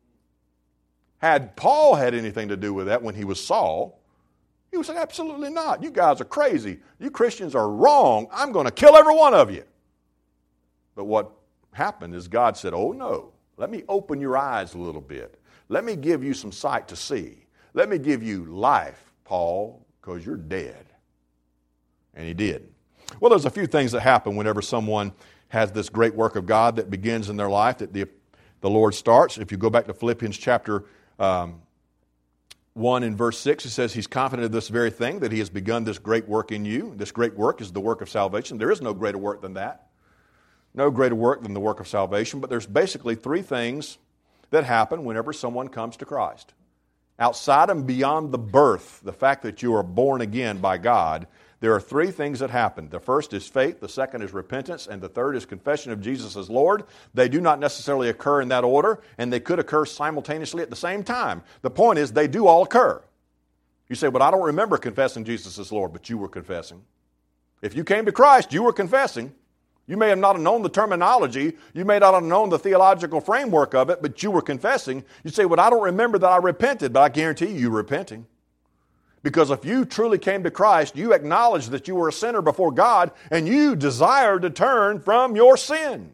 Had Paul had anything to do with that when he was Saul, he would say, absolutely not. You guys are crazy. You Christians are wrong. I'm going to kill every one of you. But what happened is God said, oh no, let me open your eyes a little bit. Let me give you some sight to see. Let me give you life, Paul, because you're dead. And he did. Well, there's a few things that happen whenever someone has this great work of God that begins in their life, that the, the Lord starts. If you go back to Philippians chapter um, one and verse six, it says he's confident of this very thing, that he has begun this great work in you. This great work is the work of salvation. There is no greater work than that. No greater work than the work of salvation, but there's basically three things that happen whenever someone comes to Christ. Outside and beyond the birth, the fact that you are born again by God, there are three things that happen. The first is faith, the second is repentance, and the third is confession of Jesus as Lord. They do not necessarily occur in that order, and they could occur simultaneously at the same time. The point is, they do all occur. You say, but I don't remember confessing Jesus as Lord, but you were confessing. If you came to Christ, you were confessing. You may have not known the terminology, you may not have known the theological framework of it, but you were confessing. You say, well, I don't remember that I repented, but I guarantee you, you're repenting. Because if you truly came to Christ, you acknowledged that you were a sinner before God, and you desired to turn from your sin.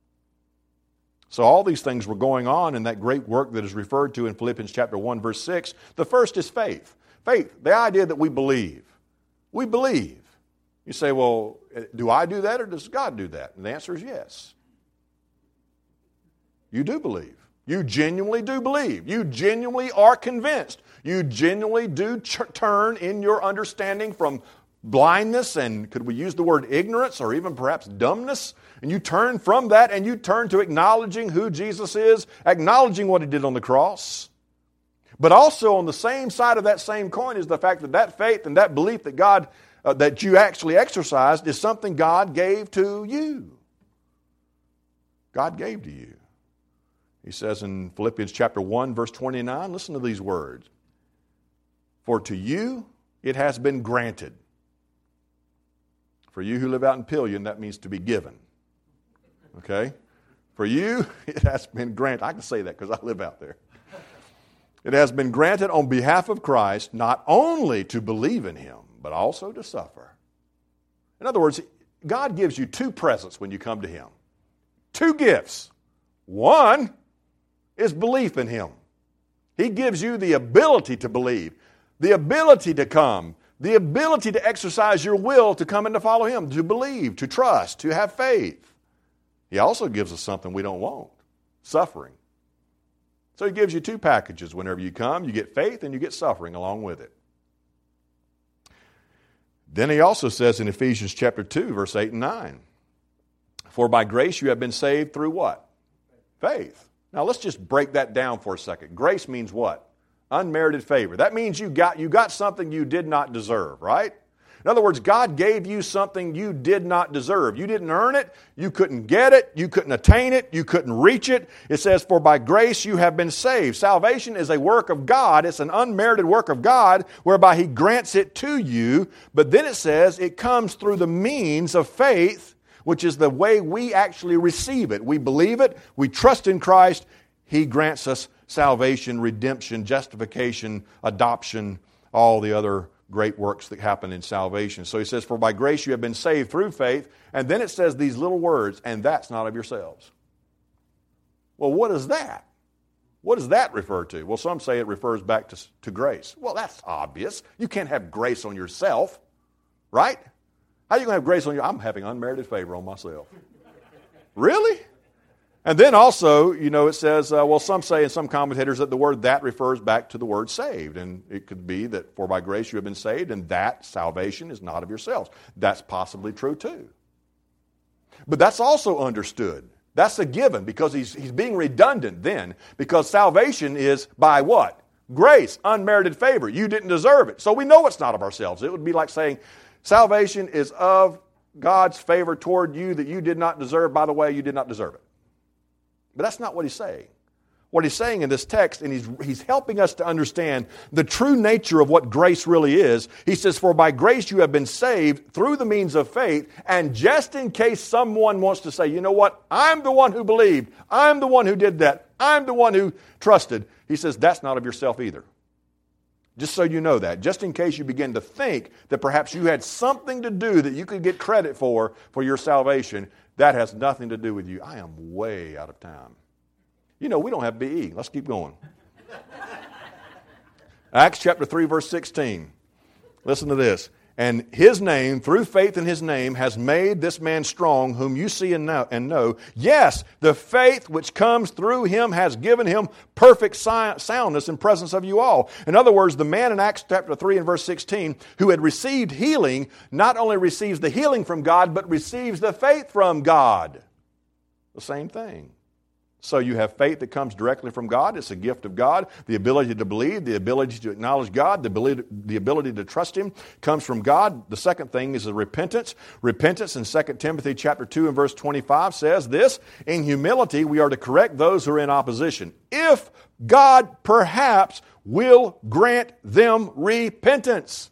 So all these things were going on in that great work that is referred to in Philippians chapter one, verse six. The first is faith. Faith, the idea that we believe. We believe. You say, well, do I do that or does God do that? And the answer is yes. You do believe. You genuinely do believe. You genuinely are convinced. You genuinely do ch- turn in your understanding from blindness, and could we use the word ignorance or even perhaps dumbness? And you turn from that and you turn to acknowledging who Jesus is, acknowledging what He did on the cross. But also on the same side of that same coin is the fact that that faith and that belief that God Uh, that you actually exercised is something God gave to you. God gave to you. He says in Philippians chapter one, verse twenty-nine, listen to these words. For to you it has been granted. For you who live out in Pillion, that means to be given. Okay? For you, it has been granted. I can say that because I live out there. It has been granted on behalf of Christ not only to believe in Him, but also to suffer. In other words, God gives you two presents when you come to Him. Two gifts. One is belief in Him. He gives you the ability to believe, the ability to come, the ability to exercise your will to come and to follow Him, to believe, to trust, to have faith. He also gives us something we don't want, suffering. So He gives you two packages whenever you come. You get faith and you get suffering along with it. Then He also says in Ephesians chapter two, verse eight and nine, for by grace you have been saved through what? Faith. Now let's just break that down for a second. Grace means what? Unmerited favor. That means you got, you got something you did not deserve, right? In other words, God gave you something you did not deserve. You didn't earn it. You couldn't get it. You couldn't attain it. You couldn't reach it. It says, for by grace you have been saved. Salvation is a work of God. It's an unmerited work of God whereby He grants it to you. But then it says it comes through the means of faith, which is the way we actually receive it. We believe it. We trust in Christ. He grants us salvation, redemption, justification, adoption, all the other great works that happen in salvation. So he says, for by grace you have been saved through faith. And then it says these little words, and that's not of yourselves. Well, what is that? What does that refer to? Well, some say it refers back to, to grace. Well, that's obvious. You can't have grace on yourself, right? How are you going to have grace on you? I'm having unmerited favor on myself. Really? And then also, you know, it says, uh, well, some say in some commentators that the word that refers back to the word saved. And it could be that for by grace you have been saved, and that salvation is not of yourselves. That's possibly true too. But that's also understood. That's a given because he's, he's being redundant then. Because salvation is by what? Grace, unmerited favor. You didn't deserve it. So we know it's not of ourselves. It would be like saying salvation is of God's favor toward you that you did not deserve. By the way, you did not deserve it. But that's not what he's saying. What he's saying in this text, and he's, he's helping us to understand the true nature of what grace really is. He says, for by grace you have been saved through the means of faith, and just in case someone wants to say, you know what, I'm the one who believed, I'm the one who did that, I'm the one who trusted, he says, that's not of yourself either. Just so you know that. Just in case you begin to think that perhaps you had something to do that you could get credit for, for your salvation, that has nothing to do with you. I am way out of time. You know, we don't have B E. Let's keep going. Acts chapter three, verse sixteen. Listen to this. And his name, through faith in his name, has made this man strong, whom you see and know. And know. Yes, the faith which comes through him has given him perfect soundness in presence of you all. In other words, the man in Acts chapter three and verse sixteen, who had received healing, not only receives the healing from God, but receives the faith from God. The same thing. So you have faith that comes directly from God. It's a gift of God. The ability to believe, the ability to acknowledge God, the ability, the ability to trust Him comes from God. The second thing is a repentance. Repentance in Second Timothy chapter two and verse twenty-five says this, in humility we are to correct those who are in opposition, if God perhaps will grant them repentance.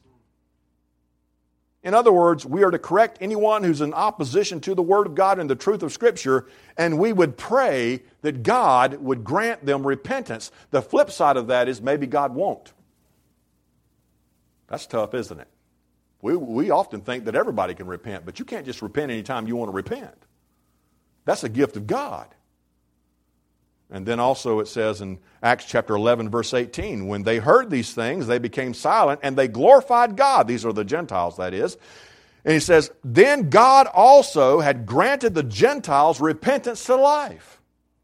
In other words, we are to correct anyone who's in opposition to the Word of God and the truth of Scripture, and we would pray that God would grant them repentance. The flip side of that is maybe God won't. That's tough, isn't it? We, we often think that everybody can repent, but you can't just repent anytime you want to repent. That's a gift of God. And then also it says in Acts chapter eleven, verse eighteen, when they heard these things, they became silent and they glorified God. These are the Gentiles, that is. And he says, then God also had granted the Gentiles repentance to life.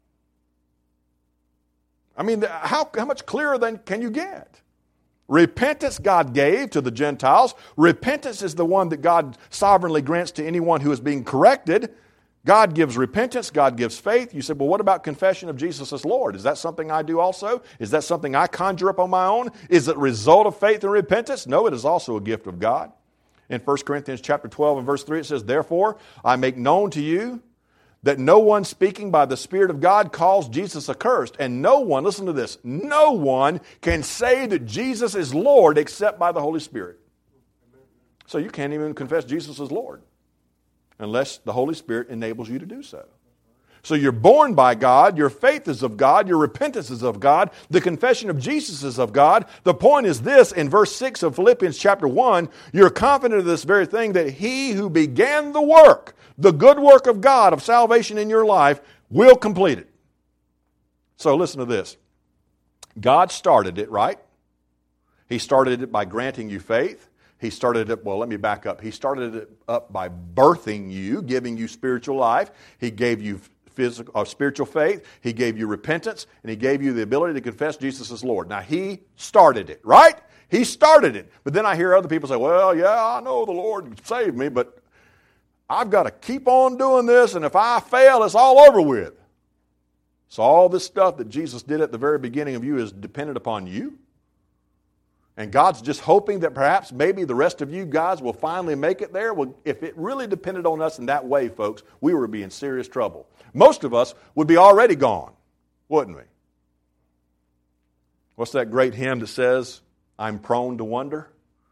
I mean, how, how much clearer then can you get? Repentance God gave to the Gentiles. Repentance is the one that God sovereignly grants to anyone who is being corrected. God gives repentance, God gives faith. You said, well, what about confession of Jesus as Lord? Is that something I do also? Is that something I conjure up on my own? Is it a result of faith and repentance? No, it is also a gift of God. In First Corinthians chapter twelve and verse three, it says, therefore, I make known to you that no one speaking by the Spirit of God calls Jesus accursed. And no one, listen to this, no one can say that Jesus is Lord except by the Holy Spirit. So you can't even confess Jesus as Lord unless the Holy Spirit enables you to do so. So you're born by God, your faith is of God, your repentance is of God, the confession of Jesus is of God. The point is this, in verse six of Philippians chapter one, you're confident of this very thing, that He who began the work, the good work of God, of salvation in your life, will complete it. So listen to this. God started it, right? He started it by granting you faith. He started it, well, let me back up. He started it up by birthing you, giving you spiritual life. He gave you physical, uh, spiritual faith. He gave you repentance, and He gave you the ability to confess Jesus as Lord. Now, He started it, right? He started it. But then I hear other people say, well, yeah, I know the Lord saved me, but I've got to keep on doing this, and if I fail, it's all over with. So all this stuff that Jesus did at the very beginning of you is dependent upon you. And God's just hoping that perhaps maybe the rest of you guys will finally make it there. Well, if it really depended on us in that way, folks, we would be in serious trouble. Most of us would be already gone, wouldn't we? What's that great hymn that says, I'm prone to wonder?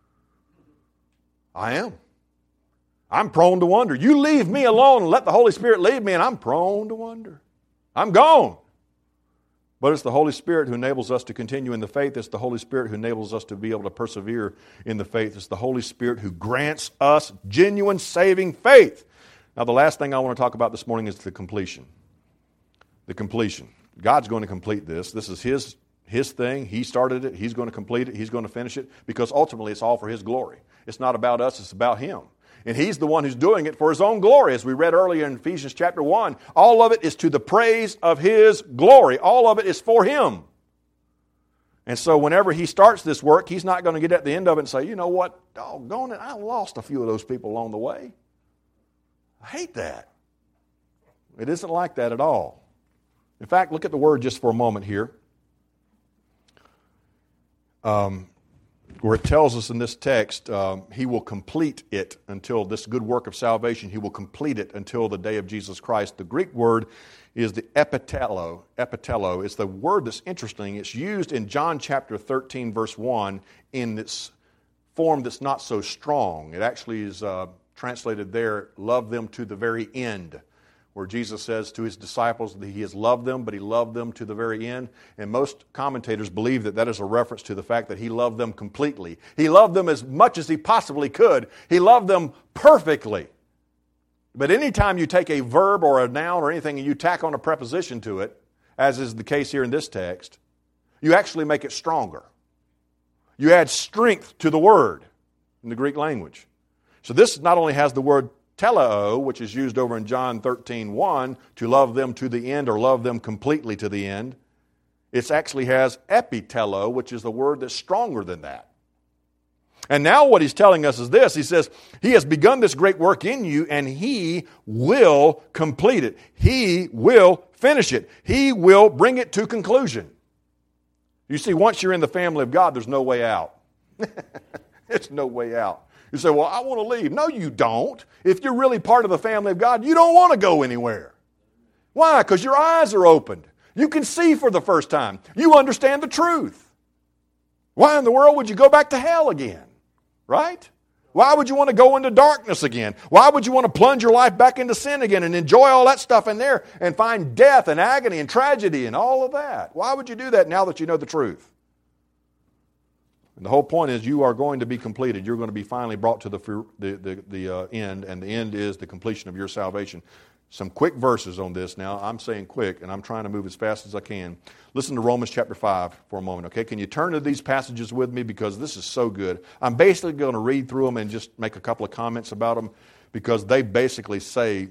I am. I'm prone to wonder. You leave me alone and let the Holy Spirit lead me, and I'm prone to wonder. I'm gone. But it's the Holy Spirit who enables us to continue in the faith. It's the Holy Spirit who enables us to be able to persevere in the faith. It's the Holy Spirit who grants us genuine saving faith. Now, the last thing I want to talk about this morning is the completion. The completion. God's going to complete this. This is His, His thing. He started it. He's going to complete it. He's going to finish it because ultimately it's all for His glory. It's not about us. It's about Him. And He's the one who's doing it for His own glory. As we read earlier in Ephesians chapter one, all of it is to the praise of His glory. All of it is for Him. And so whenever He starts this work, He's not going to get at the end of it and say, you know what, doggone it, I lost a few of those people along the way. I hate that. It isn't like that at all. In fact, look at the word just for a moment here. Um... Where it tells us in this text, um, He will complete it until this good work of salvation, He will complete it until the day of Jesus Christ. The Greek word is the epitelo. Epitelo. It's the word that's interesting. It's used in John chapter thirteen, verse one, in this form that's not so strong. It actually is uh, translated there, love them to the very end, where Jesus says to His disciples that He has loved them, but He loved them to the very end. And most commentators believe that that is a reference to the fact that He loved them completely. He loved them as much as He possibly could. He loved them perfectly. But anytime you take a verb or a noun or anything and you tack on a preposition to it, as is the case here in this text, you actually make it stronger. You add strength to the word in the Greek language. So this not only has the word teleo, which is used over in John thirteen one, to love them to the end or love them completely to the end. It actually has epitelo, which is the word that's stronger than that. And now what He's telling us is this. He says, He has begun this great work in you, and He will complete it. He will finish it. He will bring it to conclusion. You see, once you're in the family of God, there's no way out. There's no way out. You say, well, I want to leave. No, you don't. If you're really part of the family of God, you don't want to go anywhere. Why? Because your eyes are opened. You can see for the first time. You understand the truth. Why in the world would you go back to hell again? Right? Why would you want to go into darkness again? Why would you want to plunge your life back into sin again and enjoy all that stuff in there and find death and agony and tragedy and all of that? Why would you do that now that you know the truth? And the whole point is you are going to be completed. You're going to be finally brought to the the the, the uh, end, and the end is the completion of your salvation. Some quick verses on this now. I'm saying quick, and I'm trying to move as fast as I can. Listen to Romans chapter five for a moment, okay? Can you turn to these passages with me because this is so good. I'm basically going to read through them and just make a couple of comments about them because they basically say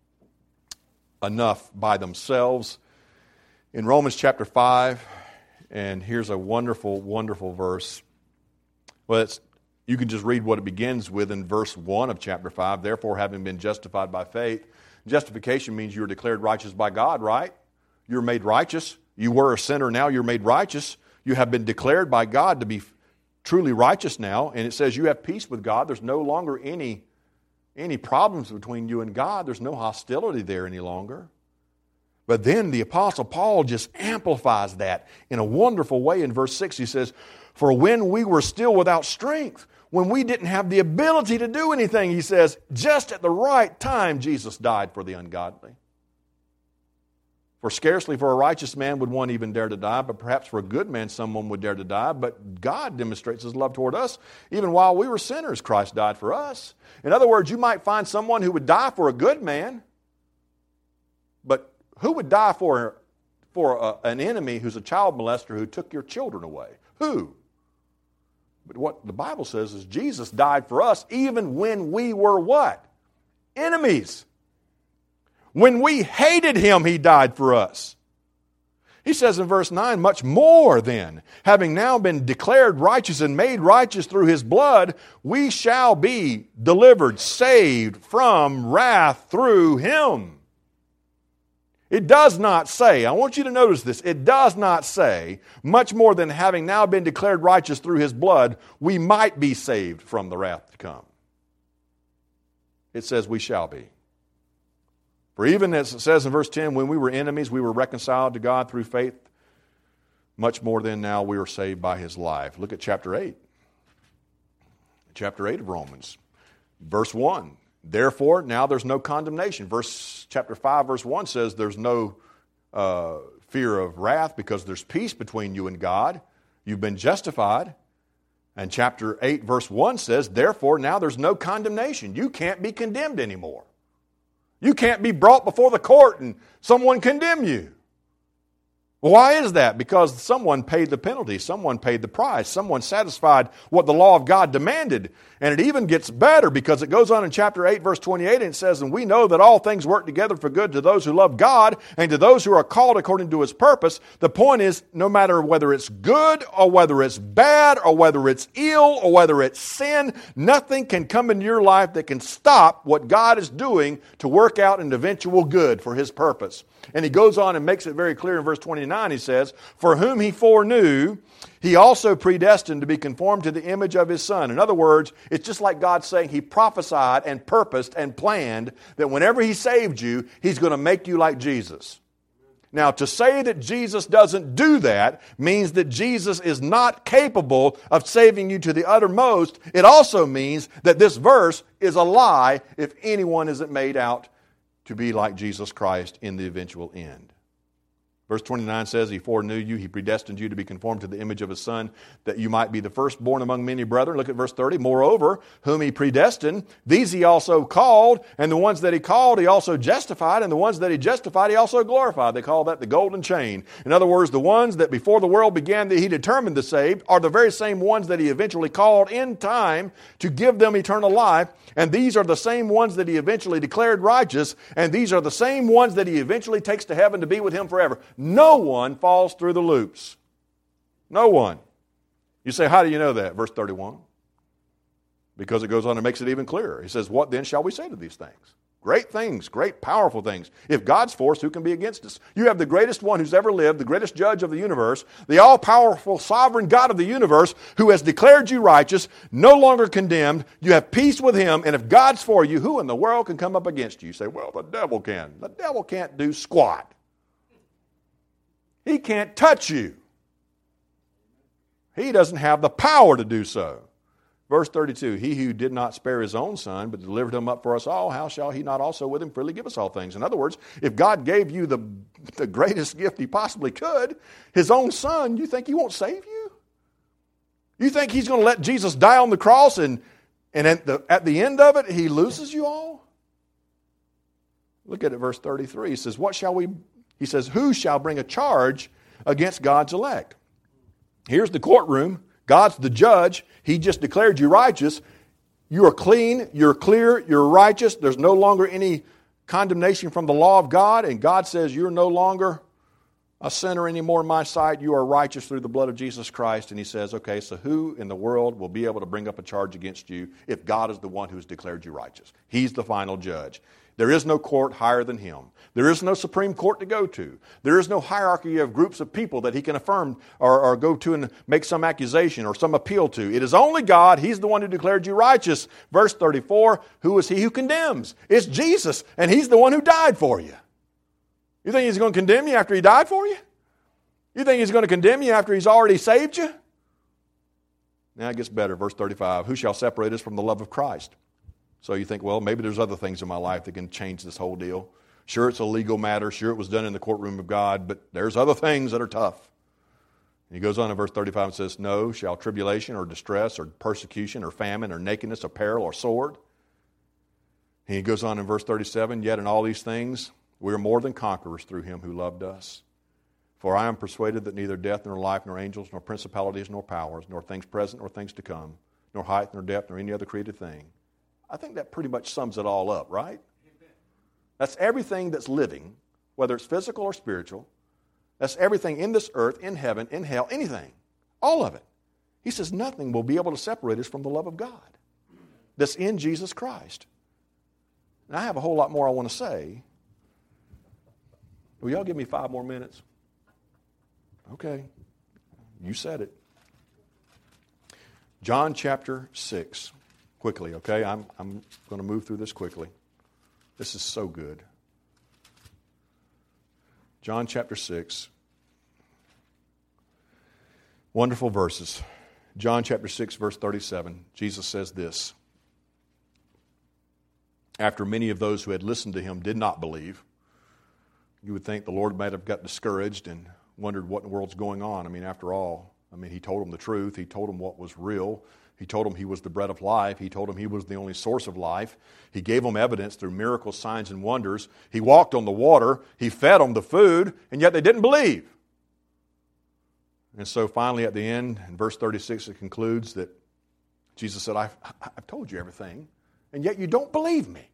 enough by themselves. In Romans chapter five, and here's a wonderful, wonderful verse. Well, it's, you can just read what it begins with in verse one of chapter five. Therefore, having been justified by faith. Justification means you are declared righteous by God, right? You're made righteous. You were a sinner, now you're made righteous. You have been declared by God to be truly righteous now. And it says you have peace with God. There's no longer any, any problems between you and God. There's no hostility there any longer. But then the Apostle Paul just amplifies that in a wonderful way. In verse six, he says, for when we were still without strength, when we didn't have the ability to do anything, he says, just at the right time, Jesus died for the ungodly. For scarcely for a righteous man would one even dare to die, but perhaps for a good man someone would dare to die. But God demonstrates His love toward us. Even while we were sinners, Christ died for us. In other words, you might find someone who would die for a good man, but who would die for, for a, an enemy who's a child molester who took your children away? Who? But what the Bible says is Jesus died for us even when we were what? Enemies. When we hated Him, He died for us. He says in verse nine, much more then, having now been declared righteous and made righteous through His blood, we shall be delivered, saved from wrath through Him. It does not say, I want you to notice this, it does not say, much more than having now been declared righteous through His blood, we might be saved from the wrath to come. It says we shall be. For even as it says in verse ten, when we were enemies, we were reconciled to God through faith. Much more than now we are saved by His life. Look at chapter eight. Chapter eight of Romans. Verse one. Therefore, now there's no condemnation. Verse chapter five, verse one says there's no uh, fear of wrath because there's peace between you and God. You've been justified. And chapter eight, verse one says, therefore, now there's no condemnation. You can't be condemned anymore. You can't be brought before the court and someone condemn you. Why is that? Because someone paid the penalty. Someone paid the price. Someone satisfied what the law of God demanded. And it even gets better because it goes on in chapter eight, verse twenty-eight, and it says, and we know that all things work together for good to those who love God and to those who are called according to His purpose. The point is, no matter whether it's good or whether it's bad or whether it's ill or whether it's sin, nothing can come into your life that can stop what God is doing to work out an eventual good for His purpose. And he goes on and makes it very clear in verse twenty-nine, he says, for whom He foreknew, He also predestined to be conformed to the image of His Son. In other words, it's just like God saying He prophesied and purposed and planned that whenever He saved you, He's going to make you like Jesus. Now, to say that Jesus doesn't do that means that Jesus is not capable of saving you to the uttermost. It also means that this verse is a lie if anyone isn't made out to be like Jesus Christ in the eventual end. Verse twenty-nine says, He foreknew you, He predestined you to be conformed to the image of His Son, that you might be the firstborn among many brethren. Look at verse thirty. Moreover, whom He predestined, these He also called, and the ones that He called He also justified, and the ones that He justified He also glorified. They call that the golden chain. In other words, the ones that before the world began that He determined to save are the very same ones that He eventually called in time to give them eternal life. And these are the same ones that He eventually declared righteous, and these are the same ones that He eventually takes to heaven to be with Him forever. No one falls through the loops. No one. You say, how do you know that? Verse thirty-one. Because it goes on and makes it even clearer. He says, what then shall we say to these things? Great things, great powerful things. If God's for us, who can be against us? You have the greatest one who's ever lived, the greatest judge of the universe, the all-powerful sovereign God of the universe who has declared you righteous, no longer condemned. You have peace with Him, and if God's for you, who in the world can come up against you? You say, well, the devil can. The devil can't do squat. He can't touch you. He doesn't have the power to do so. Verse thirty-two, He who did not spare His own Son, but delivered Him up for us all, how shall He not also with Him freely give us all things? In other words, if God gave you the, the greatest gift He possibly could, His own Son, you think He won't save you? You think He's going to let Jesus die on the cross and, and at, the, at the end of it, He loses you all? Look at it, verse thirty-three. He says, what shall we... He says, who shall bring a charge against God's elect? Here's the courtroom. God's the judge. He just declared you righteous. You are clean. You're clear. You're righteous. There's no longer any condemnation from the law of God. And God says you're no longer a sinner anymore in my sight. You are righteous through the blood of Jesus Christ. And He says, okay, so who in the world will be able to bring up a charge against you if God is the one who's declared you righteous? He's the final judge. There is no court higher than Him. There is no Supreme Court to go to. There is no hierarchy of groups of people that He can affirm or, or go to and make some accusation or some appeal to. It is only God. He's the one who declared you righteous. Verse thirty-four, who is He who condemns? It's Jesus, and He's the one who died for you. You think He's going to condemn you after He died for you? You think He's going to condemn you after He's already saved you? Now it gets better. Verse thirty-five, who shall separate us from the love of Christ? So you think, well, maybe there's other things in my life that can change this whole deal. Sure, it's a legal matter. Sure, it was done in the courtroom of God, but there's other things that are tough. And he goes on in verse thirty-five and says, no, shall tribulation or distress or persecution or famine or nakedness or peril or sword. And he goes on in verse thirty-seven, yet in all these things we are more than conquerors through Him who loved us. For I am persuaded that neither death nor life nor angels nor principalities nor powers nor things present nor things to come nor height nor depth nor any other created thing. I think that pretty much sums it all up, right? That's everything that's living, whether it's physical or spiritual. That's everything in this earth, in heaven, in hell, anything. All of it. He says nothing will be able to separate us from the love of God that's in Jesus Christ. And I have a whole lot more I want to say. Will y'all give me five more minutes? Okay. You said it. John chapter six. Quickly, okay? I'm, I'm going to move through this quickly. This is so good. John chapter six. Wonderful verses. John chapter six, verse thirty-seven. Jesus says this. After many of those who had listened to him did not believe, you would think the Lord might have got discouraged and wondered what in the world's going on. I mean, after all, I mean, he told them the truth. He told them what was real. He told them he was the bread of life. He told them he was the only source of life. He gave them evidence through miracles, signs, and wonders. He walked on the water. He fed them the food, and yet they didn't believe. And so finally at the end, in verse thirty-six, it concludes that Jesus said, I've, I've told you everything, and yet you don't believe me.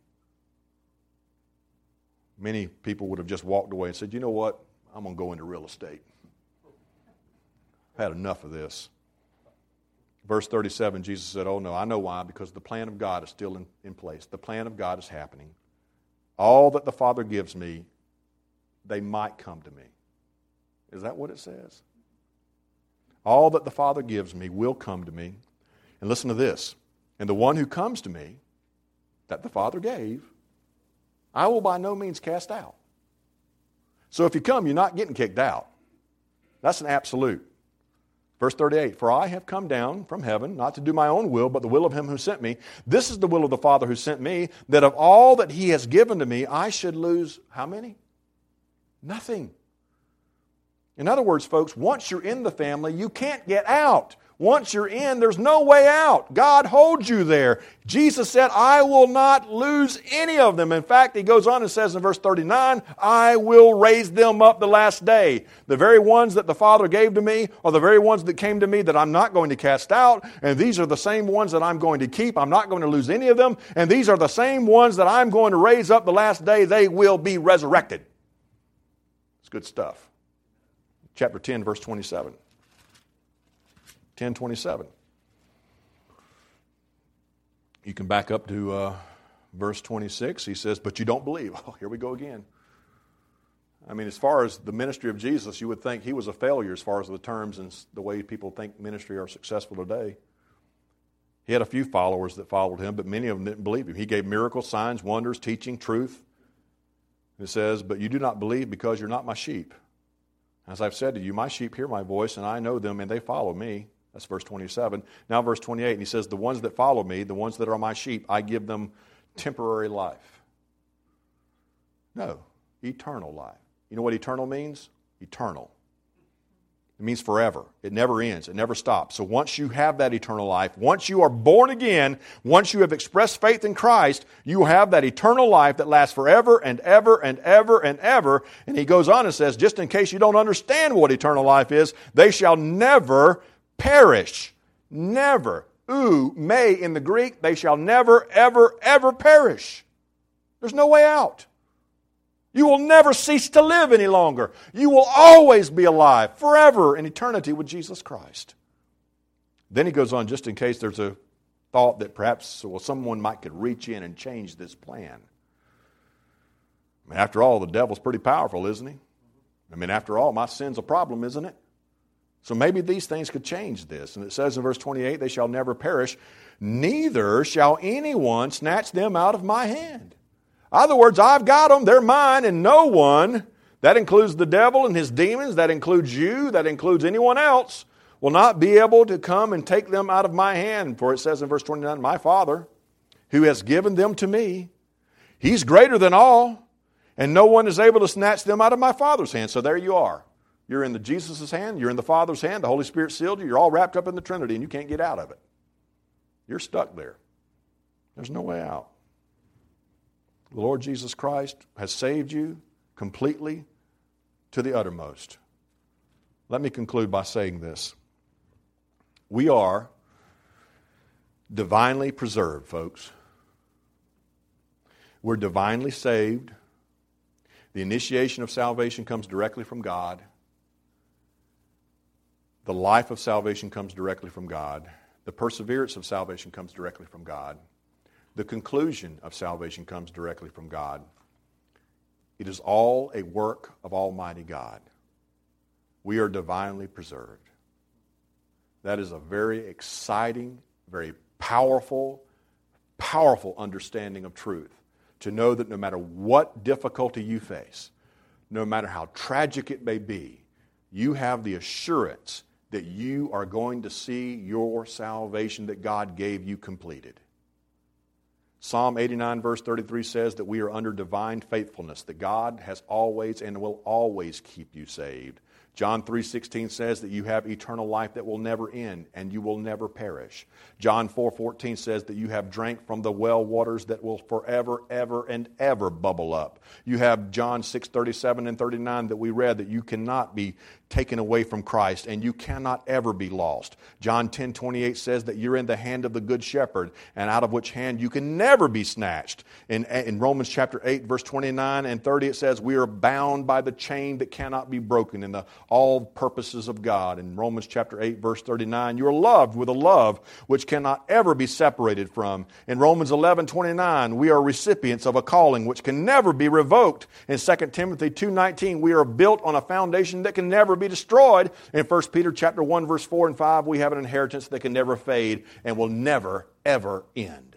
Many people would have just walked away and said, you know what? I'm going to go into real estate. I've had enough of this. Verse thirty-seven, Jesus said, oh no, I know why, because the plan of God is still in, in place. The plan of God is happening. All that the Father gives me, they might come to me. Is that what it says? All that the Father gives me will come to me. And listen to this. And the one who comes to me, that the Father gave, I will by no means cast out. So if you come, you're not getting kicked out. That's an absolute. Verse thirty-eight, for I have come down from heaven, not to do my own will, but the will of him who sent me. This is the will of the Father who sent me, that of all that he has given to me, I should lose how many? Nothing. In other words, folks, once you're in the family, you can't get out. Once you're in, there's no way out. God holds you there. Jesus said, I will not lose any of them. In fact, he goes on and says in verse thirty-nine, I will raise them up the last day. The very ones that the Father gave to me are the very ones that came to me that I'm not going to cast out. And these are the same ones that I'm going to keep. I'm not going to lose any of them. And these are the same ones that I'm going to raise up the last day. They will be resurrected. It's good stuff. Chapter ten, verse twenty-seven. ten twenty-seven. You can back up to uh, verse twenty-six. He says, but you don't believe. Oh, here we go again. I mean, as far as the ministry of Jesus, you would think he was a failure as far as the terms and the way people think ministry are successful today. He had a few followers that followed him, but many of them didn't believe him. He gave miracles, signs, wonders, teaching, truth. It says, but you do not believe because you're not my sheep. As I've said to you, my sheep hear my voice, and I know them, and they follow me. That's verse twenty-seven. Now verse twenty-eight, and he says, the ones that follow me, the ones that are my sheep, I give them temporary life. No, eternal life. You know what eternal means? Eternal. It means forever. It never ends. It never stops. So once you have that eternal life, once you are born again, once you have expressed faith in Christ, you have that eternal life that lasts forever and ever and ever and ever. And he goes on and says, just in case you don't understand what eternal life is, they shall never perish. Never. Ou, may in the Greek, they shall never, ever, ever perish. There's no way out. You will never cease to live any longer. You will always be alive forever in eternity with Jesus Christ. Then he goes on, just in case there's a thought that perhaps well, someone might could reach in and change this plan. I mean, after all, the devil's pretty powerful, isn't he? I mean, after all, my sin's a problem, isn't it? So maybe these things could change this. And it says in verse twenty-eight, they shall never perish, neither shall anyone snatch them out of my hand. In other words, I've got them, they're mine, and no one, that includes the devil and his demons, that includes you, that includes anyone else, will not be able to come and take them out of my hand. For it says in verse twenty-nine, my Father, who has given them to me, he's greater than all, and no one is able to snatch them out of my Father's hand. So there you are. You're in the Jesus' hand, you're in the Father's hand, the Holy Spirit sealed you, you're all wrapped up in the Trinity, and you can't get out of it. You're stuck there. There's no way out. The Lord Jesus Christ has saved you completely to the uttermost. Let me conclude by saying this. We are divinely preserved, folks. We're divinely saved. The initiation of salvation comes directly from God. The life of salvation comes directly from God. The perseverance of salvation comes directly from God. The conclusion of salvation comes directly from God. It is all a work of Almighty God. We are divinely preserved. That is a very exciting, very powerful, powerful understanding of truth. To know that no matter what difficulty you face, no matter how tragic it may be, you have the assurance that you are going to see your salvation that God gave you completed. Psalm eighty-nine verse thirty-three says that we are under divine faithfulness, that God has always and will always keep you saved. John three sixteen says that you have eternal life that will never end and you will never perish. John four fourteen says that you have drank from the well waters that will forever, ever, and ever bubble up. You have John six thirty-seven and thirty-nine that we read that you cannot be taken away from Christ and you cannot ever be lost. John ten twenty-eight says that you're in the hand of the good shepherd and out of which hand you can never be snatched. In, in Romans chapter eight verse twenty-nine and thirty it says we are bound by the chain that cannot be broken in the all purposes of God. In Romans chapter eight verse thirty-nine you are loved with a love which cannot ever be separated from. In Romans eleven twenty-nine we are recipients of a calling which can never be revoked. In Second Timothy two nineteen we are built on a foundation that can never be destroyed. In First Peter chapter one verse four and five we have an inheritance that can never fade and will never ever end.